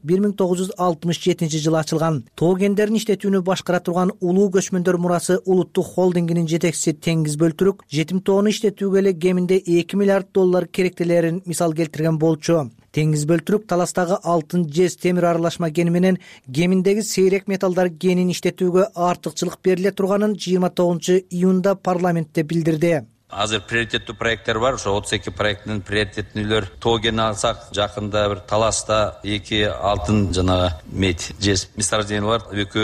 1967 жылы ачылган. Тоо кендерин иштетүүнү башкара турган Улуу көчмөндөр мурасы улуттук холдингинин жетекчиси Теңиз Бөлтүрүк Жетим тоону иштетүүгө эле кеминде 2 миллиард доллар керектелерин мисал келтирген болчу. Теңиз Бөлтүрүк Таластагы алтын жез темир аралашма кени менен кеминдеги сейрек металлдар кенин иштетүүгө артыкчылык бериле турганын 29-июнда парламентте билдирди. Азыр приоритеттүү проекттер бар. Ошо 32 проекттин приоритеттүүлөр тоо кенин алсак, жакында бир Таласта 2 алтын жана медь жез месторождение бар.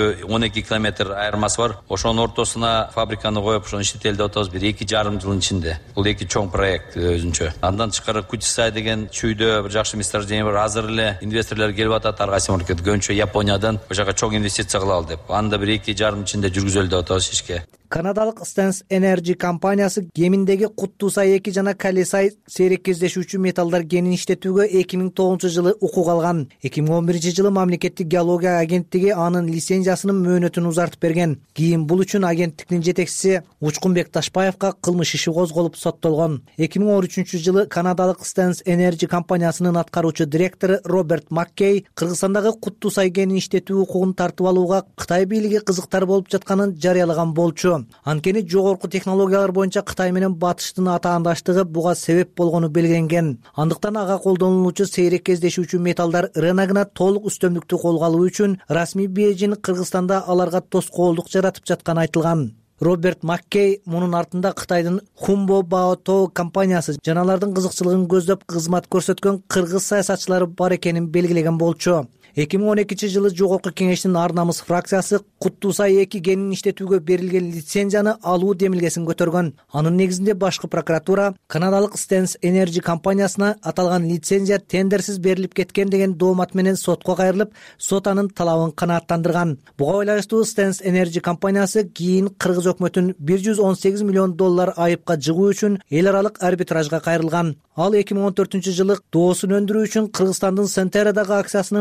12 километр айырмасы бар. Ошонун ортосуна фабриканы коюп, ошону иштетели деп атабыз. 1-2,5 жылдын ичинде. Бул 2 чоң проект өзүнчө. Андан тышкары Куттуусай деген чүйдө бир жакшы месторождение бар. Азыр эле инвесторлор келип атат. Ар кайсы мамлекет көбүнчө Япониядан ошол жака чоң инвестиция кылалы деп. Анда 1-2,5 жыл ичинде жүргүзөлү деп атабыз ишке. Канадалык Stans Energy компаниясы кеминдеги Куттуусай 2 жана Калиций сейрек кездешүүчү металлдар кенин иштетүүгө 2009 жылы укук алган. 2011 жылы мамлекеттик геология агенттиги анын лицензиясынын мөөнөтүн узартып берген. Кийин бул үчүн агенттиктин жетекчиси Учкунбек Ташпаевга кылмыш иши козголуп соттолгон. 2013 жылы канадалык Stans Energy компаниясынын аткаруучу директору Роберт Маккей Кыргызстандагы Куттуусай кенин иштетүү укугун тартып алууга Кытай бийлиги кызыктар болуп жатканын жарыялаган болчу. Анткени жогорку технологиялар боюнча Кытай менен Батыштын атаандаштыгы буга себеп болгону белгиленген. Андыктан ага колдонулуучу сейрек кездешүүчү металлдар рыногуна толук үстөмдүктү колго алуу үчүн расмий Бейжин Кыргызстанда аларга тоскоолдук жаратып жатканы айтылган. Роберт Маккей мунун артында Кытайдын Хумбо Баото компаниясы жана алардын кызыкчылыгын көздөп кызмат көрсөткөн кыргыз саясатчылары бар экенин белгилеген болчу. 2012 жылы Жогорку кеңештин Ар намыс фракциясы Куттуусай 2 кенин иштетүүгө берилген лицензияны алуу демилгесин көтөргөн. Анын негизинде башкы прокуратура канадалык Stans Energy компаниясына аталган лицензия тендерсиз берилип кеткен деген доомат менен сотко кайрылып, сот анын талабын канааттандырган. Буга байланыштуу Stans Energy компаниясы кийин кыргыз өкмөтүн 118 миллион доллар айыпка жыгуу үчүн эл аралык арбитражга кайрылган. Ал 2014 жылы доосун өндүрүү үчүн Кыргызстандын Сентерадагы акциясынын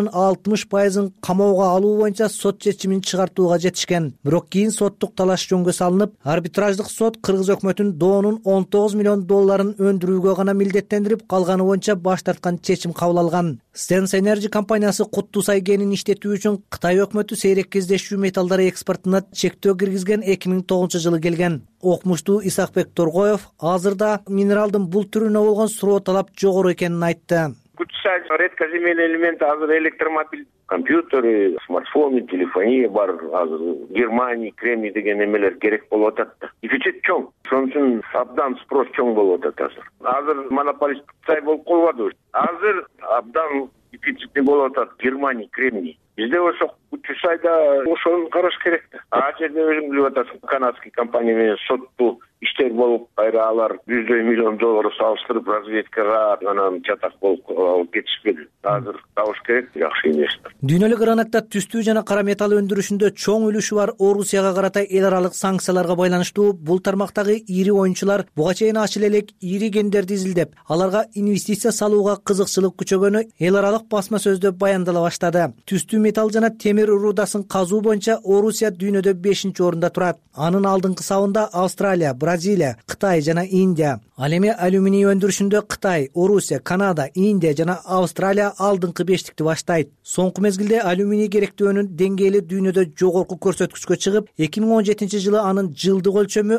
60% камоого алуу боюнча сот чечимин чыгартууга жетишкен. Бирок кийин соттук талаш жөнгө салынып, арбитраждык сот Кыргыз өкмөтүн доонун $19 миллион өндүрүүгө гана милдеттендирип, калганы боюнча баш тарткан чечим кабыл алган. Stens Energy компаниясы Куттуу Сай кенин иштетүү үчүн Кытай өкмөтү сейрек кездешүү металлдар экспортуна чектөө киргизген 2009-жылы келген. Окмуштуу Исакбек Торгоев азырда минералдын бул түрүнө болгон суроо талап жогору экенин айтты. Куттуу-Сай редкоземельный элемент азыр электромобиль, компьютери, смартфоны, телефония бар. Азыр Германия, Кремний деген эмелер керек болуп атат да. Дефицит чоң. Ошон үчүн абдан спрос чоң болуп атат азыр. Азыр монополист Куттуу-Сай болуп калбады. Азыр абдан дефицитный болуп атат Германия, Кремний. Бизде ошо Куттуу-Сайда ошону караш керек да. А жерде өзүң билип атасың, канадский компания менен соттуу иштер болуп, кайра алар $100 миллион салыштырып разведкага анан чатак болуп алып кетишпеди. Азыр табыш керек жакшы инвестор. Дүйнөлүк рынокто түстүү жана кара металл өндүрүшүндө чоң үлүшү бар Орусияга карата эл аралык санкцияларга байланыштуу бул тармактагы ири оюнчулар буга чейин ачыл элек ири кендерди изилдеп, аларга инвестиция салууга кызыкчылык күчөгөнү эл аралык басма сөздө баяндала баштады. Түстүү металл жана темир рудасын казуу боюнча Орусия дүйнөдө 5-орунда турат. Анын алдыңкы сабында Австралия, Бразилия, Кытай жана Индия. Ал эми алюминий өндүрүшүндө Кытай, Орусия, Канада, Индия жана Австралия алдыңкы 5-тикти баштайт. Соңку мезгилде алюминий керектөөнүн деңгээли дүйнөдө жогорку көрсөткүчкө чыгып, 2017-жылы анын жылдык өлчөмү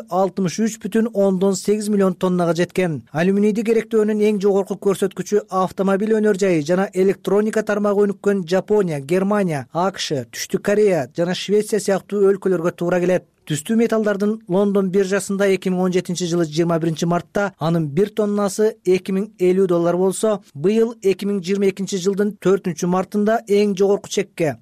63,8 миллион тоннага жеткен. Алюминийди керектөөнүн эң жогорку көрсөткүчү автомобиль өнөр жайы жана электроника тармагы өнүккөн Жапония, Германия, АКШ, Түштүк Корея жана Швеция сыяктуу өлкөлөргө туура келет. Түстүү металлдардын Лондон биржасында 2017-жылы 21-мартта анын 1 тоннасы $2050 болсо, быйыл 2022-жылдын 4-мартында эң жогорку чекке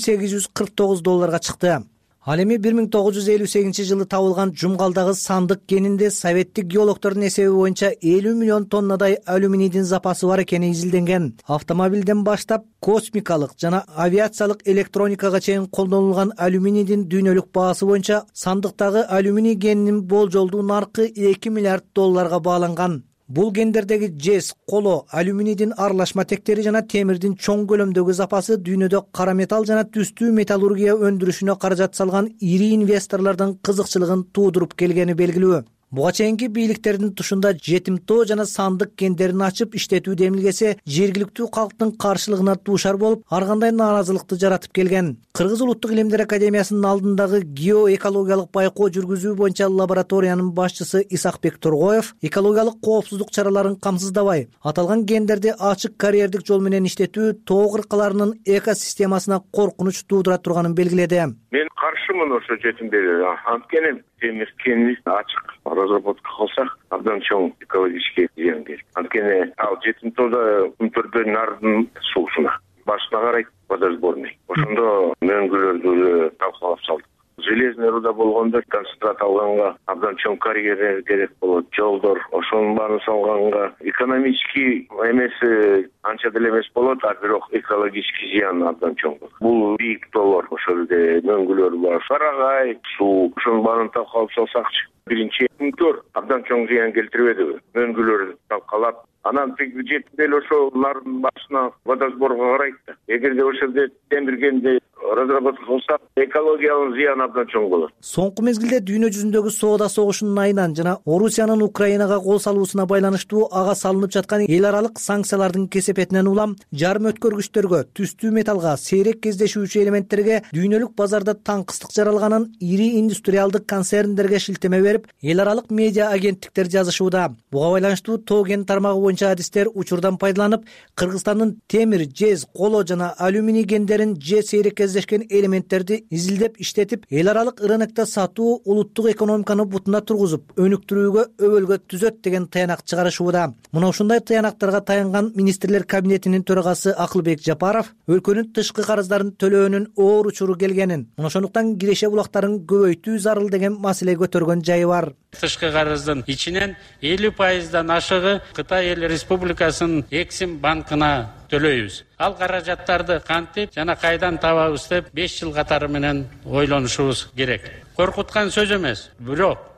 $3849 чыкты. Ал эми 1958-жылы табылган Жумгалдагы Сандык кенинде советтик геологдордун эсеби боюнча 50 миллион тоннадай алюминийдин запасы бар экени изилденген. Автомобилден баштап космикалык жана авиациялык электроникага чейин колдонулган алюминийдин дүйнөлүк баасы боюнча Сандыктагы алюминий кенинин болжолдуу наркы $2 миллиард бааланган. Бул кендердеги жез, коло, алюминийдин аралашма тектери жана темирдин чоң көлөмдөгү запасы дүйнөдө кара металл жана түстүү металлургия өндүрүшүнө каражат салган ири инвесторлордун кызыкчылыгын туудуруп келгени белгилүү. Буга чейинки бийликтердин тушунда Жетимтоо жана Сандык кендерин ачып иштетүү демилгесе жергиликтүү калктын каршылыгына дуушар болуп, ар кандай нааразылыкты жаратып келген. Кыргыз Улуттук илимдер академиясынын алдындагы геоэкологиялык байкоо жүргүзүү боюнча лабораториянын башчысы Исакбек Торгоев экологиялык коопсуздук чараларын камсыздабай, аталган кендерди ачык карьердик жол менен иштетүү тоо кыркаларынын экосистемасына коркунуч туудура турганын белгиледи. Мен каршымын ошо жетимдерге. Анткени темир кенин ачык разработка кылсак абдан чоң экологический зыян келет. Анткени ал Жетимтоодо Күнтөрдө нардын суусуна башына карайт водосборный. Ошондо мөңгүлөрдү талкалап салдык. Железный руда болгондо концентрат алганга абдан чоң карьера керек болот, жолдор, ошонун баарын салганга экономический эмеси анча деле эмес болот, а бирок экологический зыян абдан чоң болот. Бул бийик тоолор, ошол жерде мөңгүлөр бар, сарагай, суу, ошонун баарын талкалап салсакчы. Биринчи Күнтөр абдан чоң зыян келтирбедиби? Мөңгүлөр талкалап, анан жетип ошо нардын башына водосборго карайт да. Эгерде ошол жерде темиргенди разработка кылсак, экологиялык зыян абдан чоң болот. Соңку мезгилде дүйнө жүзүндөгү соода согушунун айынан жана Орусиянын Украинага кол салуусуна байланыштуу ага салынып жаткан эл аралык санкциялардын кесепетинен улам жарым өткөргүчтөргө, түстүү металлга, сейрек кездешүүчү элементтерге дүйнөлүк базарда таңкыстык жаралганын ири индустриалдык концерндерге шилтеме берип, эл аралык медиа агенттиктер жазышууда. Буга байланыштуу тоо кен тармагы боюнча адистер учурдан пайдаланып, Кыргызстандын темир, жез, коло жана алюминий кендерин же сейрек кездешкен элементтерди изилдеп иштетип, эл аралык рынокто сатуу улуттук экономиканы бутуна тургузуп, өнүктүрүүгө өбөлгө түзөт деген таянак чыгарышууда. Мына ушундай таянактарга таянган министрлер кабинетинин төрагасы Акылбек Жапаров өлкөнүн тышкы карыздарын төлөөнүн оор учуру келгенин, мына ошондуктан киреше булактарын көбөйтүү зарыл деген маселе көтөргөн жайы бар. Тышкы карыздын ичинен 50%дан ашыгы Кытай эл республикасынын Эксим банкына төлөйбүз. Ал каражаттарды кантип жана кайдан табабыз деп 5 жыл катары менен ойлонушубуз керек. Коркуткан сөз эмес, бирок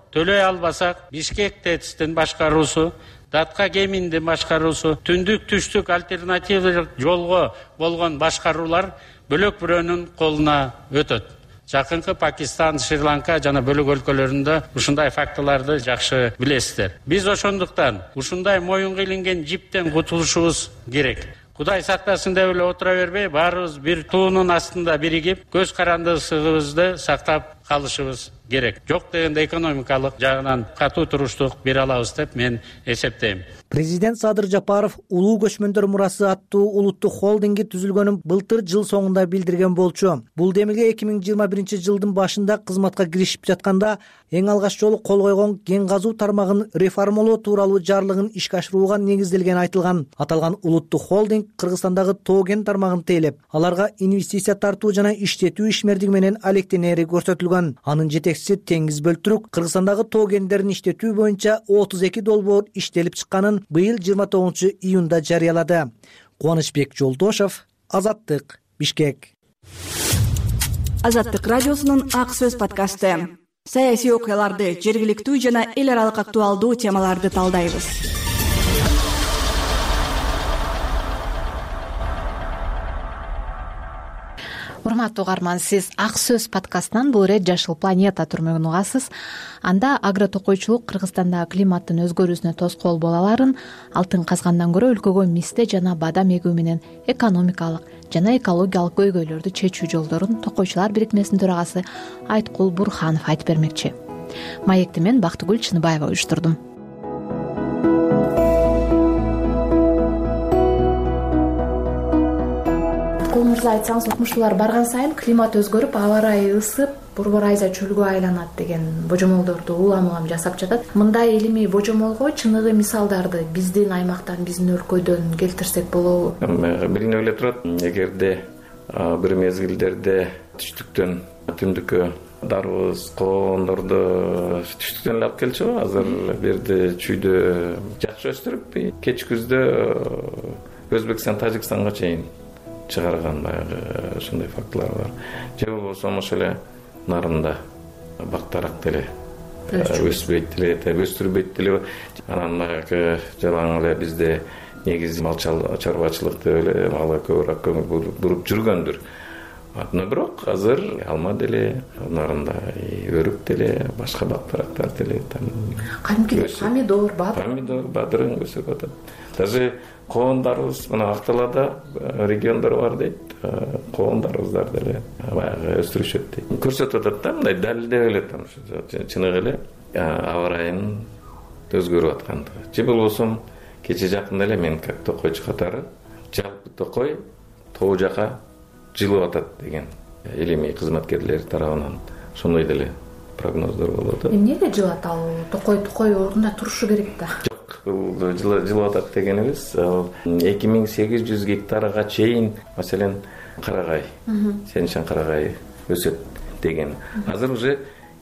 төлөй албасак Бишкек ТЭЦтин башкаруусу, Датка Кеминдин башкаруусу, түндүк түштүк альтернативдик жолго болгон башкаруулар бөлөк бирөөнүн колуна өтөт. Жакынкы Пакистан, Шри-Ланка жана бөлөк өлкөлөрүндө ушундай фактыларды жакшы билесиздер. Биз ошондуктан ушундай моюнга илинген жиптен кутулушубуз керек. Кудай сактасын деп эле отура бербей, баарыбыз бир туунун астында биригип, көз карандысыбызды сактап калышыбыз керек. Жок дегенде экономикалык жагынан катуу туруштук бере алабыз деп мен эсептейм. Президент Садыр Жапаров улуу көчмөндөр мурасы аттуу улуттук холдинги түзүлгөнүн былтыр жыл соңунда билдирген болчу. Бул демилге 2021 жылдын башында кызматка киришип жатканда эң алгач жолу кол койгон кен казуу тармагын реформалоо тууралуу жарлыгын ишке ашырууга негизделгени айтылган. Аталган улуттук холдинг Кыргызстандагы тоо кен тармагын тейлеп, аларга инвестиция тартуу жана иштетүү ишмердиги менен алектенери көрсөтүлгөн. Анын жетекчиси Теңиз Бөлтүрүк Кыргызстандагы тоо кендерин иштетүү боюнча 32 долбоор иштелип чыкканын быйыл 29 июнда жарыялады. Кубанычбек Жолдошов, Азаттык, Бишкек. Азаттык радиосунун Ак сөз подкасты. Саясий окуяларды, жергиликтүү жана эл аралык актуалдуу темаларды талдайбыз. Урматтуу угарман, сиз Ак сөз подкастынан бул ирет Жашыл планета түрмөгүн угасыз. Анда агротокойчулук Кыргызстандагы климаттын өзгөрүүсүнө тоскоол боло аларын, алтын казгандан көрө өлкөгө мисте жана бадам эгүү менен экономикалык жана экологиялык көйгөйлөрдү чечүү жолдорун Токойчулар бирикмесинин төрагасы Айткул Бурханов айтып бермекчи. Маекти мен Бактыгүл Чыныбаева уюштурдум. Мырза, айтсаңыз, укмуштуулар барган сайын климат өзгөрүп, аба ырайы ысып, Борбор Айза чөлгө айланат деген божомолдорду улам жасап жатат. Мындай илимий божомолго чыныгы мисалдарды биздин аймактан, биздин өлкөдөн келтирсек болобу? Билинип эле турат. Эгерде бир мезгилдерде түштүктөн түндүккө дарбыз, коондорду түштүктөн эле алып келчү. Азыр берде чүйдө жакшы өстүрүп, кеч күздө Өзбекстан, Тажикстанга чейин чыгарган баягы ушундай фактылар бар. Же болбосо ошо эле нарында бактарак деле өспөйт деле, өстүрбөйт деле. Анан баягы жалаң эле бизде негизи мал чарбачылыкты эле мага көбүрөөк көңүл буруп жүргөндүр. Бирок азыр алма деле, нарында өрүк деле, башка бактарактар деле. Кадимки помидор, бадырын өсүп атат. Даже коондарыбыз мына Акталада региондор бар дейт, коондарыбыздар деле баягы өстүрүшөт дейт. Көрсөтүп атат да, мындай далилдеп эле чыныгы эле аба ырайынын өзгөрүп аткандыгы. Же болбосо кече жакында эле мен как токойчу катары жалпы токой тоо жака жылып атат деген илимий кызматкерлер тарабынан ошондой деле прогноздор болот. Эмнеге жылат ал? Токой ордунда турушу керек да. Бул жылып атат дегенибиз 2800 гектарга чейин, маселен, карагай, сеншан карагай өсөт деген. Азыр уже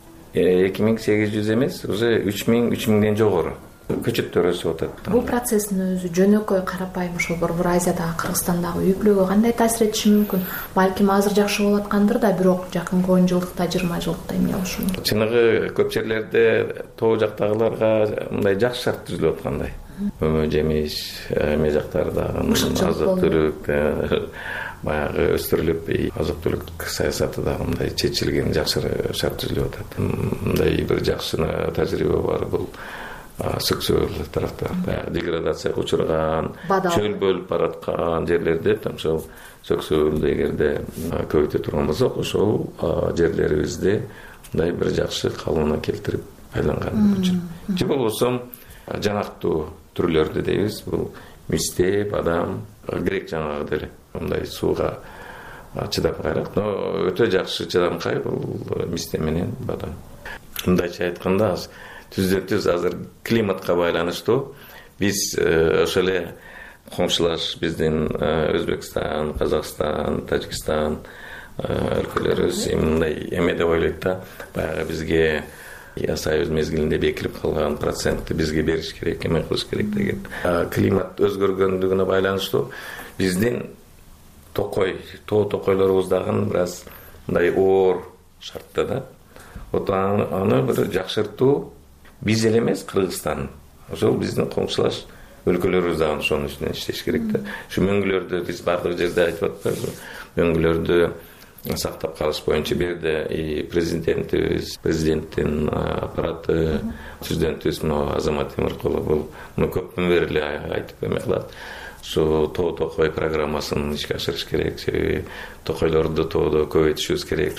2800 эмес, уже 3000 жогору көчөттөр өсүп атат. Бул процесстин өзү жөнөкөй карапайым ушул Борбор Азиядагы, Кыргызстандагы үй бүлөгө кандай таасир этиши мүмкүн? Балким азыр жакшы болуп аткандыр да, бирок жакынкы 10 жылдыкта, 20 жылдыкта эмне болушу мүмкүн? Чыныгы көп жерлерде тоо жактагыларга мындай жакшы шарт түзүлүп аткандай. Өмө жемиш, эме жактарда азык түлүк баягы өстүрүлүп, азык түлүк саясаты да мындай чечилген жакшы шарт түзүлүп атат. Мындай бир жакшы тажрыйба бар бул сөксөөл тарапта. Деградацияга учурган, чөл бөлүп бараткан жерлерде ошол сөксөөлдү эгерде көбөйтө турган болсок, ошол жерлерибизде мындай бир жакшы калыбына келтирип айланган үчүн. Же болбосо жанактуу түрлөрдү дейбиз. Бул мисте, бадам, грек жаңагы деле мындай сууга чыдамкайраак. Но өтө жакшы чыдамкай бул мисте менен бадам. Мындайча айтканда, түздөн-түз азыр климатка байланыштуу биз ошо эле комшулаш биздин Өзбекстан, Казакстан, Тажикстан өлкөлөрүбүз мындай эме деп ойлойт да, баягы бизге Союз мезгилинде бекирип калган процентти бизге бериш керек, эме кылыш керек деген. Климат өзгөргөндүгүнө байланыштуу биздин тоо токойлорубуз дагы бир аз мындай оор шартта да. Аны бир жакшыртуу биз эле эмес, Кыргызстан, ошол биздин коңшулаш өлкөлөрүбүз дагы ошонун үстүнөн иштеш керек да. Ушу мөңгүлөрдү биз бардык жерде айтып атпайбызбы? Мөңгүлөрдү сактап калыш боюнча бул жерде и президенттин аппараты, президентибиз Азамат Темиркулов бул муну көптөн бери эле айтып эме кылат. Ушу тоо токой программасын ишке ашырыш керек, себеби токойлорду тоодо көбөйтүшүбүз керек.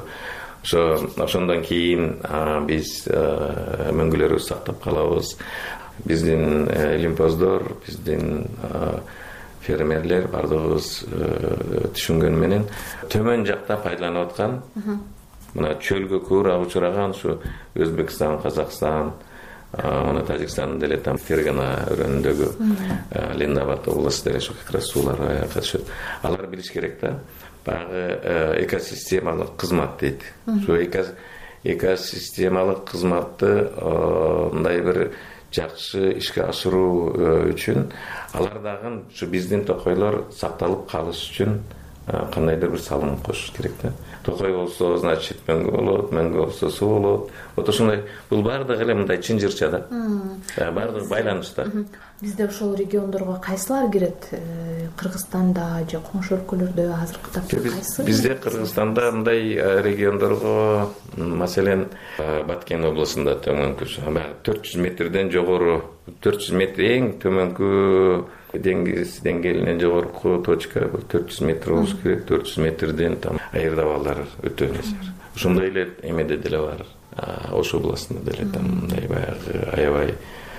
Ошондон кийин биз мөңгүлөрүбүздү сактап калабыз. Биздин илимпоздор, биздин фермерлер бардыгыбыз түшүнгөнү менен төмөн жакта пайдаланып аткан мына чөлгө куура учураган ушу Өзбекстан, Казакстан, мына Тажикстандын деле там Фергана өрөөнүндөгү Ленинабад областы деле ошо как раз суулар аякка түшөт. Алар билиш керек да. Баягы экосистемалык кызмат дейт. Ушу экосистемалык кызматты мындай бир жакшы ишке ашыруу үчүн алар дагы ушу биздин токойлор сакталып калыш үчүн кандайдыр бир салым кошуш керек да. Токой болсо, значит, мөңгү болот, мөңгү болсо суу болот. Вот ошондой бул бардыгы эле мындай чын жырча да. Бардыгы байланышта. Бизде ошол региондорго кайсылар кирет? Кыргызстанда же коңшу өлкөлөрдө азыркы тапта кайсы? Бизде Кыргызстанда мындай региондорго, маселен, Баткен областында төмөнкү 400 метрден жогору, 400 метр эң төмөнкү деңиз деңгээлинен жогорку точка 400 метр болуш керек. 400 метрден там айырдабалдар өтө несер. Ошондой эле эмеде деле бар. Ош областында деле там мындай баягы аябай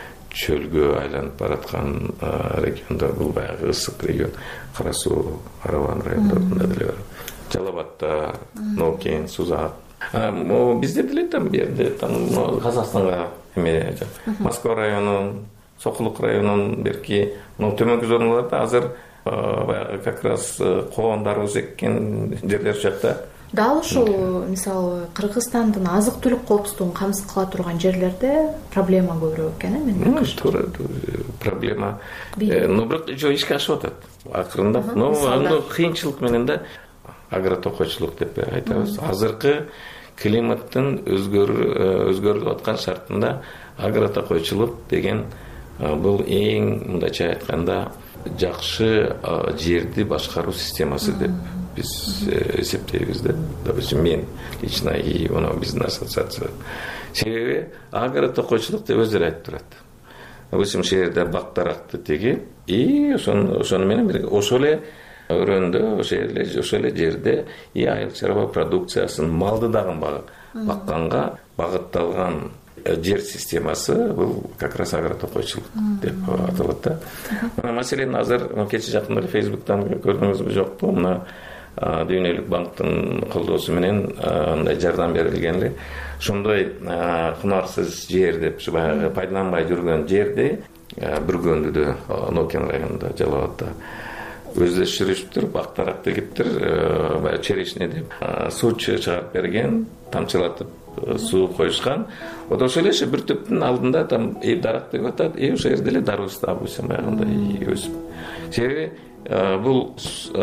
чөлгө айланып бараткан региондор, бул баягы ысык регион. Кара суу, Араван райондорунда деле бар. Жалал Абадта, Нокен, Сузак. Бизде деле там берде там Казакстанга эме Москва районунун, Сокулук районунун берки төмөнкү зоналарда азыр баягы как раз коондарыбыз эккен жерлер жакта. Дал ушул мисалы Кыргызстандын азык түлүк коопсуздугун камсыз кыла турган жерлерде проблема көбүрөөк экен, мен. Туура, проблема. Бирок ишке ашып атат. Акырындап, кыйынчылык менен да агротокойчулук деп айтабыз. Азыркы климаттын өзгөрүп аткан шартында агротокойчулук деген бул эң мындайча айтканда жакшы жерди башкаруу системасы деп биз эсептейбиз да. Допустим, мен лично и биздин ассоциация. Себеби агротокойчулук деп өздөрү айтып турат. Допустим, ошол жерде бак-даракты тегип, и ошону менен бирге ошол эле өрөөндө, ошол эле жерде и айыл чарба продукциясын, малды дагы бакканга багытталган жер системасы бул как раз агротокойчулук деп аталат да. Маселен азыр кече жакында эле Facebook'тан көрдүңүзбү жокпу? Мына Дүйнөлүк банктын колдоосу менен мындай жардам берилген эле. Ошондой кунарсыз жер деп баягы пайдаланбай жүргөн жерди Бүргөндүдө, Нокен районунда, Жалал Абадта өздөштүрүптүр, бак-дарак тегиптир, баягы черешня деп суу чыгарып берген, тамчылатып суу коюшкан. Вот ошол эле бир төптүн алдында там дарак деп атат, ошол жерде эле дарбыз табы баягындай өсүп. Себеби бул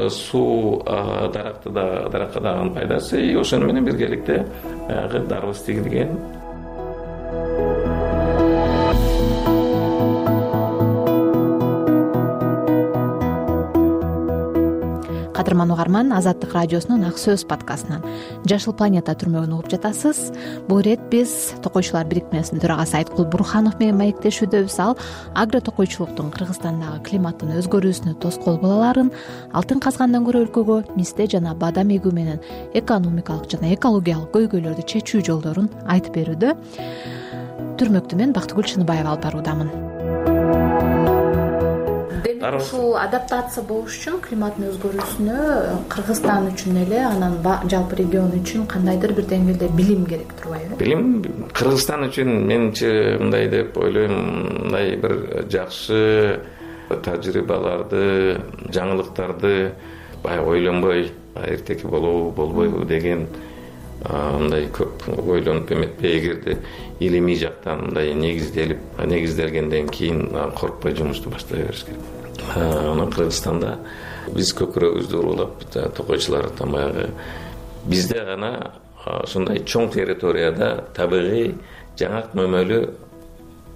суу даракка дагы пайдасы, и ошону менен биргеликте баягы дарбыз тигилген. Кадырман угарман, Азаттык радиосунун Ак сөз подкастынан Жашыл планета түрмөгүн угуп жатасыз. Бул ирет биз Токойчулар бирикмесинин төрагасы Айткул Бурханов менен маектешүүдөбүз. Ал агротокойчулуктун Кыргызстандагы климаттын өзгөрүүсүнө тоскоол боло аларын, алтын казгандан көрө өлкөгө мисте жана бадам эгүү менен экономикалык жана экологиялык көйгөйлөрдү чечүү жолдорун айтып берүүдө. Түрмөктү мен Бактыгүл Чыныбаева алып баруудамын. Ушул адаптация болуш үчүн климаттын өзгөрүүсүнө Кыргызстан үчүн эле, анан жалпы регион үчүн кандайдыр бир деңгээлде билим керек турбайбы? Билим Кыргызстан үчүн менче мындай деп ойлойм, мындай бир жакшы тажрыйбаларды, жаңылыктарды баягы ойлонбой, эртеки болобу, болбойбу деген мындай көп ойлонуп эметпей, эгерде илимий жактан мындай негизделгенден кийин коркпой жумушту баштай бериш керек. Кыргызстанда биз көкүрөгүбүздү уруулап, токойчулар баягы бизде гана ушундай чоң территорияда табигый жаңак мөмөлүү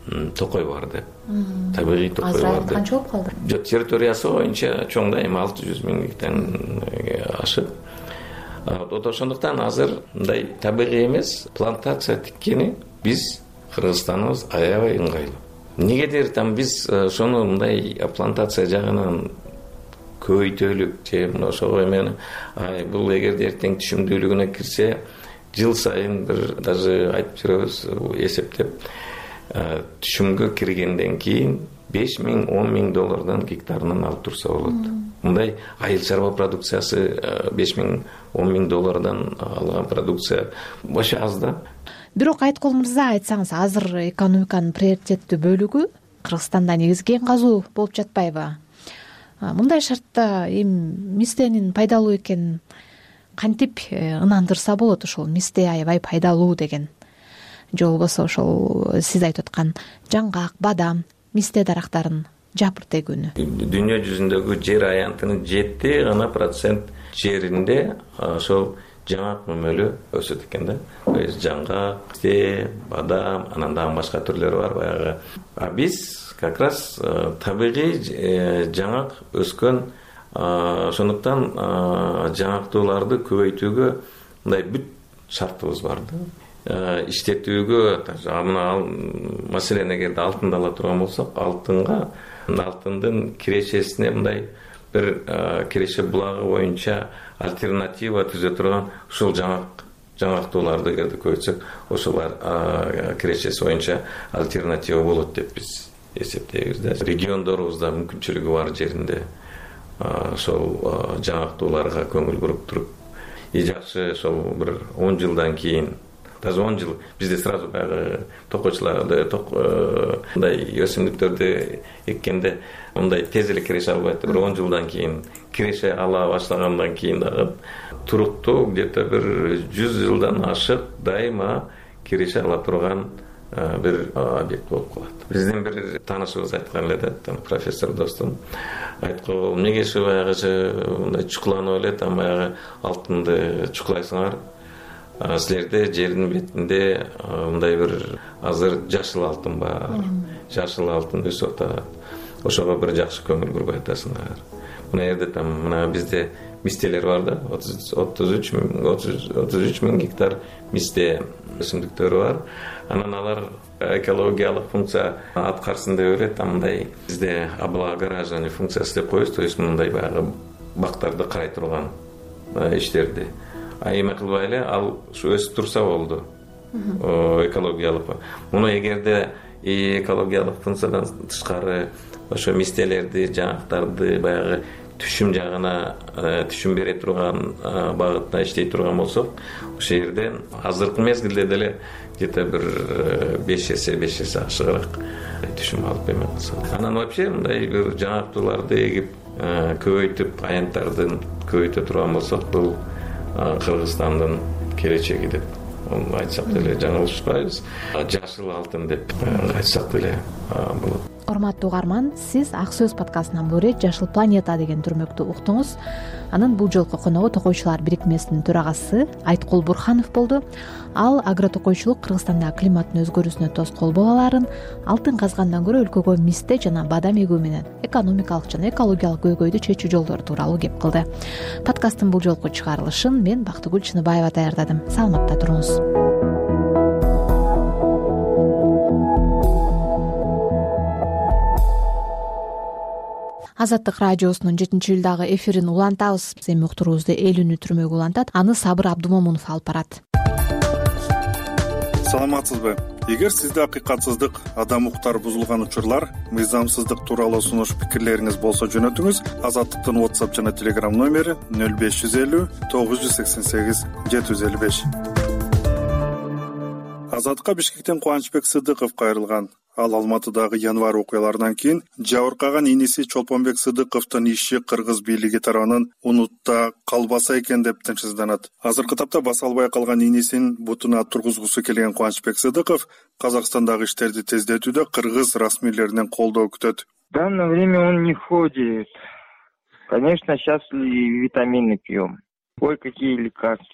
токой бар деп, табигый токой бар деп. Канча болуп калды? Жок, территориясы боюнча чоң да, эми 600 000 гектардан ашып. Ошондуктан азыр мындай табигый эмес плантация тиккени биз Кыргызстаныбыз аябай ыңгайлуу. Негедир там биз ошону мындай плантация жагынан көбөйтөлүк же ошого эми бул эгерде эртең түшүмдүүлүгүнө кирсе, жыл сайын бир даже айтып жүрөбүз, эсептеп түшүмгө киргенден кийин 5 000, 10 000 доллардан гектарынан алып турса болот. Мындай айыл чарба продукциясы 5 000, 10 000 доллардан алган продукция боша аз да. Бирок Айткул мырза, айтсаңыз, азыр экономиканын приоритеттүү бөлүгү Кыргызстанда негизи кен казуу болуп жатпайбы? Мындай шартта мистенин пайдалуу экенин кантип ынандырса болот? Ошол мисте аябай пайдалуу деген, же болбосо ошол сиз айтып аткан жаңгак, бадам, мисте дарактарын жапырт эгүүнү? Дүйнө жүзүндөгү жер аянтынын 7% жеринде ошол жаңгак мөмөлү өсөт экен да. То есть жаңгак, мисте, бадам, анан дагы башка түрлөрү бар баягы. Биз как раз табигый жаңгак өскөн, ошондуктан жаңгактууларды көбөйтүүгө мындай бүт шартыбыз бар да. Иштетүүгө мына маселен эгерде алтынды ала турган болсок, алтындын кирешесине мындай бир киреше булагы боюнча альтернатива түзө турган ушул жаңгактууларды эгерде көбөйтсөк, ошолар кирешеси боюнча альтернатива болот деп биз эсептейбиз да. Региондорубузда мүмкүнчүлүгү бар жеринде ошол жаңгактууларга көңүл буруп туруп, жакшы ошол бир 10 жылдан кийин, даже 10 жыл бизде сразу баягы токочуларды мындай өсүмдүктөрдү эккенде мындай тез эле киреше албайт. Бир 10 жылдан кийин киреше ала башлагандан кийин дагы туруктуу где-то бир 100 жылдан ашык дайыма киреше ала турган бир объект болуп калат. Биздин бир таанышыбыз айткан эле да, профессор достум айткан, эмнеге ушу баягы мындай чукуланып эле, баягы алтынды чукулайсыңар, силерде жердин бетинде мындай бир азыр жашыл алтын бар, жашыл алтын өсүп атат. Ошого бир жакшы көңүл буруп атасыңар. Мына жерде мына бизде мистелер бар да, 33 000 гектар мисте өсүмдүктөрү бар. Анан алар экологиялык функция аткарсын деп эле мындай бизде облагораживание функциясы деп коебуз, то есть мындай баягы бактарды карай турган иштерди. Эме кылбай эле ал ушу өсүп турса болду. Экологиялык. Муну эгерде экологиялык функциядан тышкары ошо мистелерди, жаңгактарды баягы түшүм жагына түшүм бере турган багытта иштей турган болсок, ошол жерден азыркы мезгилде деле где-то бир 5 эсе ашыгыраак түшүм алып эме кылса. Анан вообще мындай бир жаңгактууларды эгип көбөйтүп, аянттардын көбөйтө турган болсок, бул Кыргызстандын келечеги деп айтсак деле жаңылышпайбыз. Жашыл алтын деп айтсак деле болот. Урматтуу угарман, сиз Ак сөз подкастынан бул ирет Жашыл планета деген түрмөктү уктуңуз. Анын бул жолку коногу Токойчулар бирикмесинин төрагасы Айткул Бурханов болду. Ал агротокойчулук Кыргызстандагы климаттын өзгөрүүсүнө тоскоол боло аларын, алтын казгандан көрө өлкөгө мисте жана бадам эгүү менен экономикалык жана экологиялык көйгөйдү чечүү жолдору тууралуу кеп кылды. Подкасттын бул жолку чыгарылышын мен Бактыгүл Чыныбаева даярдадым. Саламатта туруңуз. Азаттык радиосунун 7-июлдагы эфирин улантабыз. Эми уктуруубузду эл үнү түрмөгү улантат. Аны Сабыр Абдумомунов алып барат. Саламатсызбы? Эгер сизде акыйкатсыздык, адам укуктары бузулган учурлар, мыйзамсыздык тууралуу сунуш пикирлериңиз болсо жөнөтүңүз. Азаттыктын WhatsApp жана Telegram номери 0550 988 755. Азаттыкка Бишкектен Кубанычбек Сыдыков кайрылган. Ал Алматыдагы январь окуяларынан кийин жабыркаган иниси Чолпонбек Сыдыковдун иши кыргыз бийлиги тарабынан унутта калбаса экен деп тынчсызданат. Азыркы тапта баса албай калган инисин бутуна тургузгусу келген Кубанычбек Сыдыков Казакстандагы иштерди тездетүүдө кыргыз расмийлеринен колдоо күтөт. В данное время он не ходит. Конечно, сейчас и витамины пьем. Ой, какие лекарства.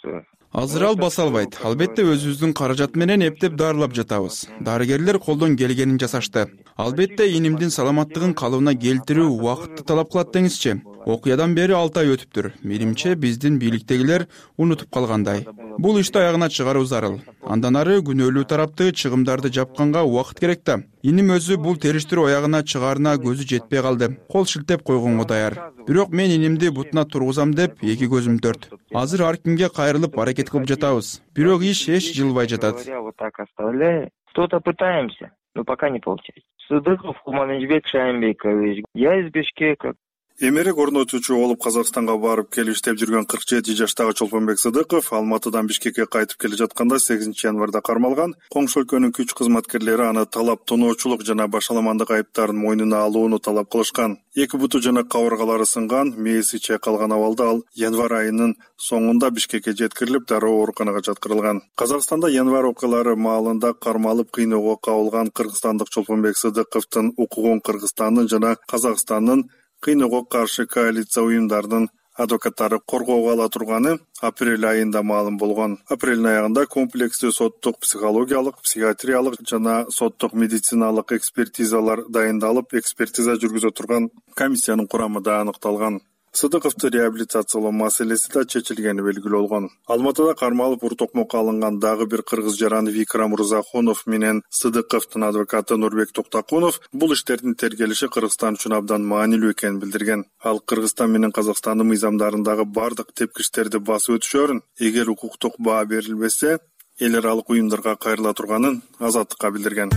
Азыр ал баса албайт. Албетте өзүбүздүн каражат менен эптеп дарылап жатабыз. Дарыгерлер колдон келгенин жасашты. Албетте инимдин саламаттыгын калыбына келтирүү убакытты талап кылат деңизчи. Окуядан бери 6 ай өтүптүр. Менимче биздин бийликтегилер унутуп калгандай. Бул ишти аягына чыгаруу зарыл. Андан ары күнөөлүү тарапты чыгымдарды жапканга убакыт керек да. Иним өзү бул териштирүү аягына чыгаарына көзү жетпей калды. Кол шилтеп койгонго даяр. Бирок мен инимди бутуна тургузам деп эки көзүм төрт. Азыр ар кимге кайрылып аракет кылып жатабыз. Бирок иш эч жылбай жатат. Что-то пытаемся, но пока не получается. Сыдыков Куманычбек Шаймбекович. Я из Бишкека. Эмерек орнотуучу болуп Казакстанга барып келип иштеп жүргөн 47 жаштагы Чолпонбек Сыдыков Алматыдан Бишкекке кайтып келе жатканда 8 январда кармалган. Коңшу өлкөнүн күч кызматкерлери аны талап тоноочулук жана башаламандык айыптарын мойнуна алууну талап кылышкан. Эки буту жана кабыргалары сынган, мээси чайкалган абалда ал январь айынын соңунда Бишкекке жеткирилип, дароо ооруканага жаткырылган. Казакстанда январь окуялары маалында кармалып кыйноого кабылган кыргызстандык Чолпонбек Сыдыковдун укугун Кыргызстандын жана Казакстандын кыйноого каршы коалиция уюмдарынын адвокаттары коргоого ала турганы апрель айында маалым болгон. Апрелдин аягында комплекстүү соттук психологиялык, психиатриялык жана соттук медициналык экспертизалар дайындалып, экспертиза жүргүзө турган комиссиянын курамы да аныкталган. Сыдыковду реабилитациялоо маселеси да чечилгени белгилүү болгон. Алматыда кармалып ур-токмокко алынган дагы бир кыргыз жараны Викрам Мырзахунов менен Сыдыковдун адвокаты Нурбек Токтакунов бул иштердин тергелиши Кыргызстан үчүн абдан маанилүү экенин билдирген. Ал Кыргызстан менен Казакстандын мыйзамдарындагы бардык тепкичтерди басып өтүшөрүн, эгер укуктук баа берилбесе, эл аралык уюмдарга кайрыла турганын Азаттыкка билдирген.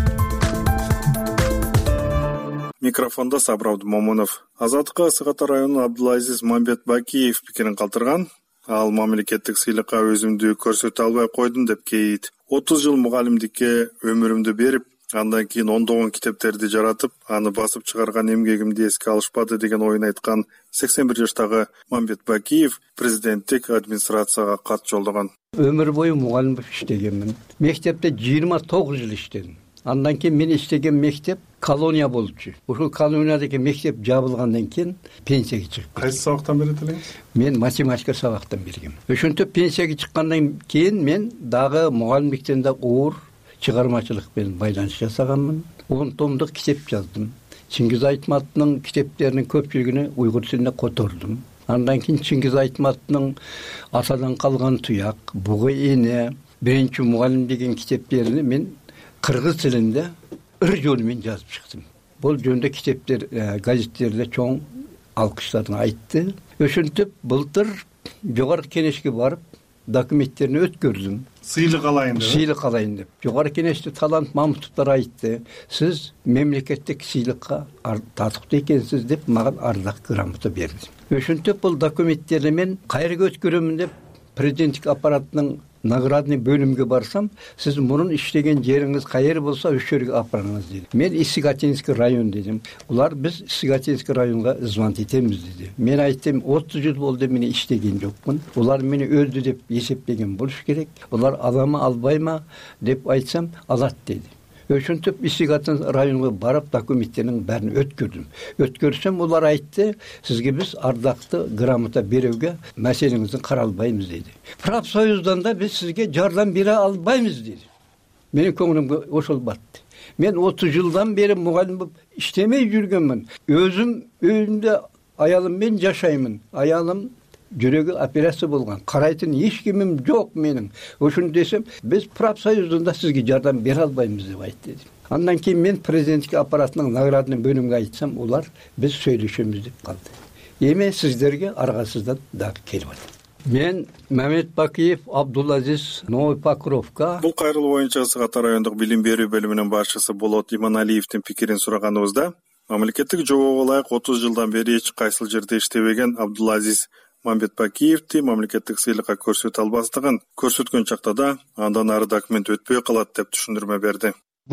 Микрофонда Сабыр Абдумомунов. Азаттыкка Ысык Ата районунун Абдулазиз Мамбетбакиев пикирин калтырган. Ал мамлекеттик сыйлыкка өзүмдү көрсөтө албай койдум деп кейит. 30 жыл мугалимдикке өмүрүмдү берип, андан кийин ондогон китептерди жаратып, аны басып чыгарган эмгегимди эске алышпады деген оюн айткан 81 жаштагы Мамбетбакиев президенттик администрацияга кат жолдогон. Өмүр бою мугалим болуп иштегенмин. Мектепте 29 жыл иштедим. Андан кийин мен иштеген мектеп колония болчу. Ушул колониядагы мектеп жабылгандан кийин пенсияга чыгып. Кайсы сабактан берет элеңиз? Мен математика сабактан бергем. Ошентип пенсияга чыккандан кийин мен дагы мугалимдиктен да оор чыгармачылык менен байланыш жасаганмын. 10 томдук китеп жаздым. Чыңгиз Айтматовдун китептеринин көпчүлүгүнө уйгур тилине котордум. Андан кийин Чыңгиз Айтматовдун Атадан калган туяк, Буга эне, биринчи мугалим деген китептерини мен кыргыз тилинде ыр жол менен жазып чыктым. Бул жөнүндө китептер, газеттерде чоң алкыштарын айтты. Ошентип былтыр жогорку кеңешке барып документтерин өткөрдүм. Сыйлык алайын деп. Сыйлык алайын деп. Жогорку кеңеште Талант Мамытовдор айтты. Сиз мемлекеттик сыйлыкка татыктуу экенсиз деп мага ардак грамота берди. Ошентип бул документтерди мен кайерге өткөрөмүн деп президенттик аппаратынын наградный бөлүмгө барсам, сиз мурун иштеген жериңиз кайер болсо ошол жерге апарыңыз деди. Мен Исигатинский район дедим. Улар биз Исигатинский районго звонок этебиз деди. Мен айттым, 30 жыл болду мен иштеген жокмун. Улар мени өлдү деп эсептеген болуш керек. Улар аламы, албайбы деп айтсам, алат деди. Ошентип Исигатын районго барып документтердин бәрін өткөрдүм. Өткөрсөм улар айтты, сизге биз ардакты грамота берүүгө маселеңизди каралбайбыз деди. Профсоюздан да биз сизге жардам бере албайбыз деди. Менин көңүлүмгө ошол батты. Мен 30 жылдан бери мугалим болуп иштемей жүргөнмүн. Өзүм үйүмдө аялым менен жашаймын. Аялым жүрөгү операция болгон. Карайтын эч кимим жок менин. Ошону десем, биз профсоюздан да сизге жардам бере албайбыз деп айтты. Андан кийин мен президенттик аппаратынын наградный бөлүмгө айтсам, улар биз сүйлөшөбүз деп калды. Эми сиздерге аргасыздан дагы келип атат. Мен Мамбетбакиев Абдулазиз Новый Покровка. Бул кайрылуу боюнча Ысык Ата райондук билим берүү бөлүмүнүн башчысы Болот Иманалиевдин пикирин сураганыбызда, мамлекеттик жобого ылайык 30 жылдан бери эч кайсыл жерде иштебеген Абдулазиз Мамбетбакиевди мамлекеттик сыйлыкка көрсөтө албастыгын көрсөткөн чакта да андан ары документ өтпөй калат деп түшүндүрмө берди.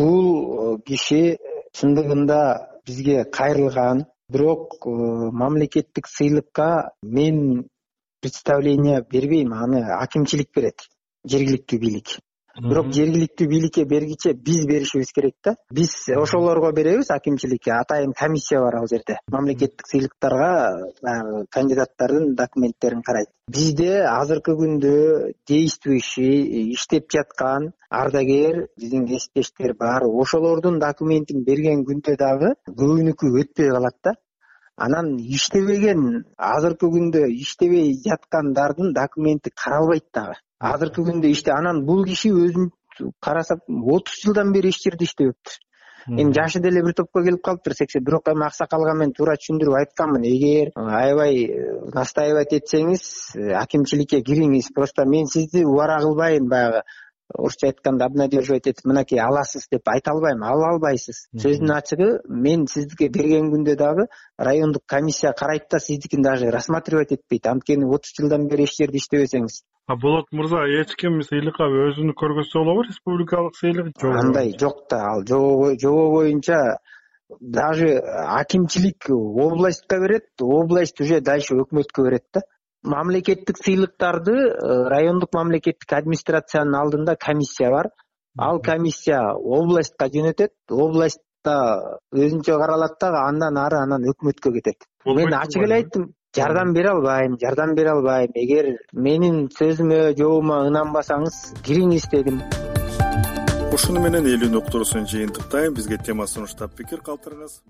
Бул киши чындыгында бизге кайрылган, бирок мамлекеттик сыйлыкка мен представление бербейм, аны акимчилик берет, жергиликтүү бийлик. бирок жергиликтүү бийликке бергиче биз беришибиз керек да. Биз ошолорго беребиз, акимчиликке. Атайын комиссия бар ал жерде. Мамлекеттик сыйлыктарга кандидаттардын документтерин карайт. Бизде азыркы күндө действующий иштеп жаткан ардагер биздин кесиптештер бар. Ошолордун документин берген күндө дагы көбүнүкү өтпөй калат да. Анан иштебеген, азыркы күндө иштебей жаткандардын документи каралбайт дагы. Азыркы күндө анан бул киши өзүн карасак 30 жылдан бери иш жерде иштебептир. Эми жашы деле бир топко келип калыптыр 80, бирок эми аксакалга мен туура түшүндүрүп айтканмын. Эгер аябай настаивать этсеңиз, акимчиликке кириңиз. Просто мен сизди убара кылбайм, баягы орусча айтканда обнадеживать этип, мынакей аласыз деп айта албайм, ала албайсыз. Сөздүн ачыгы, мен сизге берген күндө дагы райондук комиссия карайт да, сиздикин даже рассматривать этпейт. Анткени 30 жылдан бери иш жерде иштебесеңиз. Болот мырза, эч ким сыйлыкка өзүнү көргөзсө болобу, республикалык сыйлык? Андай жок да, ал жобо боюнча даже акимчилик областка берет, область уже дальше өкмөткө берет да. Мамлекеттик сыйлыктарды райондук мамлекеттик администрациянын алдында комиссия бар. Ал комиссия областка жөнөтөт, областта өзүнчө каралат да, андан ары анан өкмөткө кетет. Мен ачык эле айттым, жардам бере албайм. Эгер менин сөзүмө, жобума ынанбасаңыз, кириңиз дедим. Ушуну менен элүүнү уктуруусун жыйынтыктайм. Бизге тема сунуштап пикир калтырыңыз.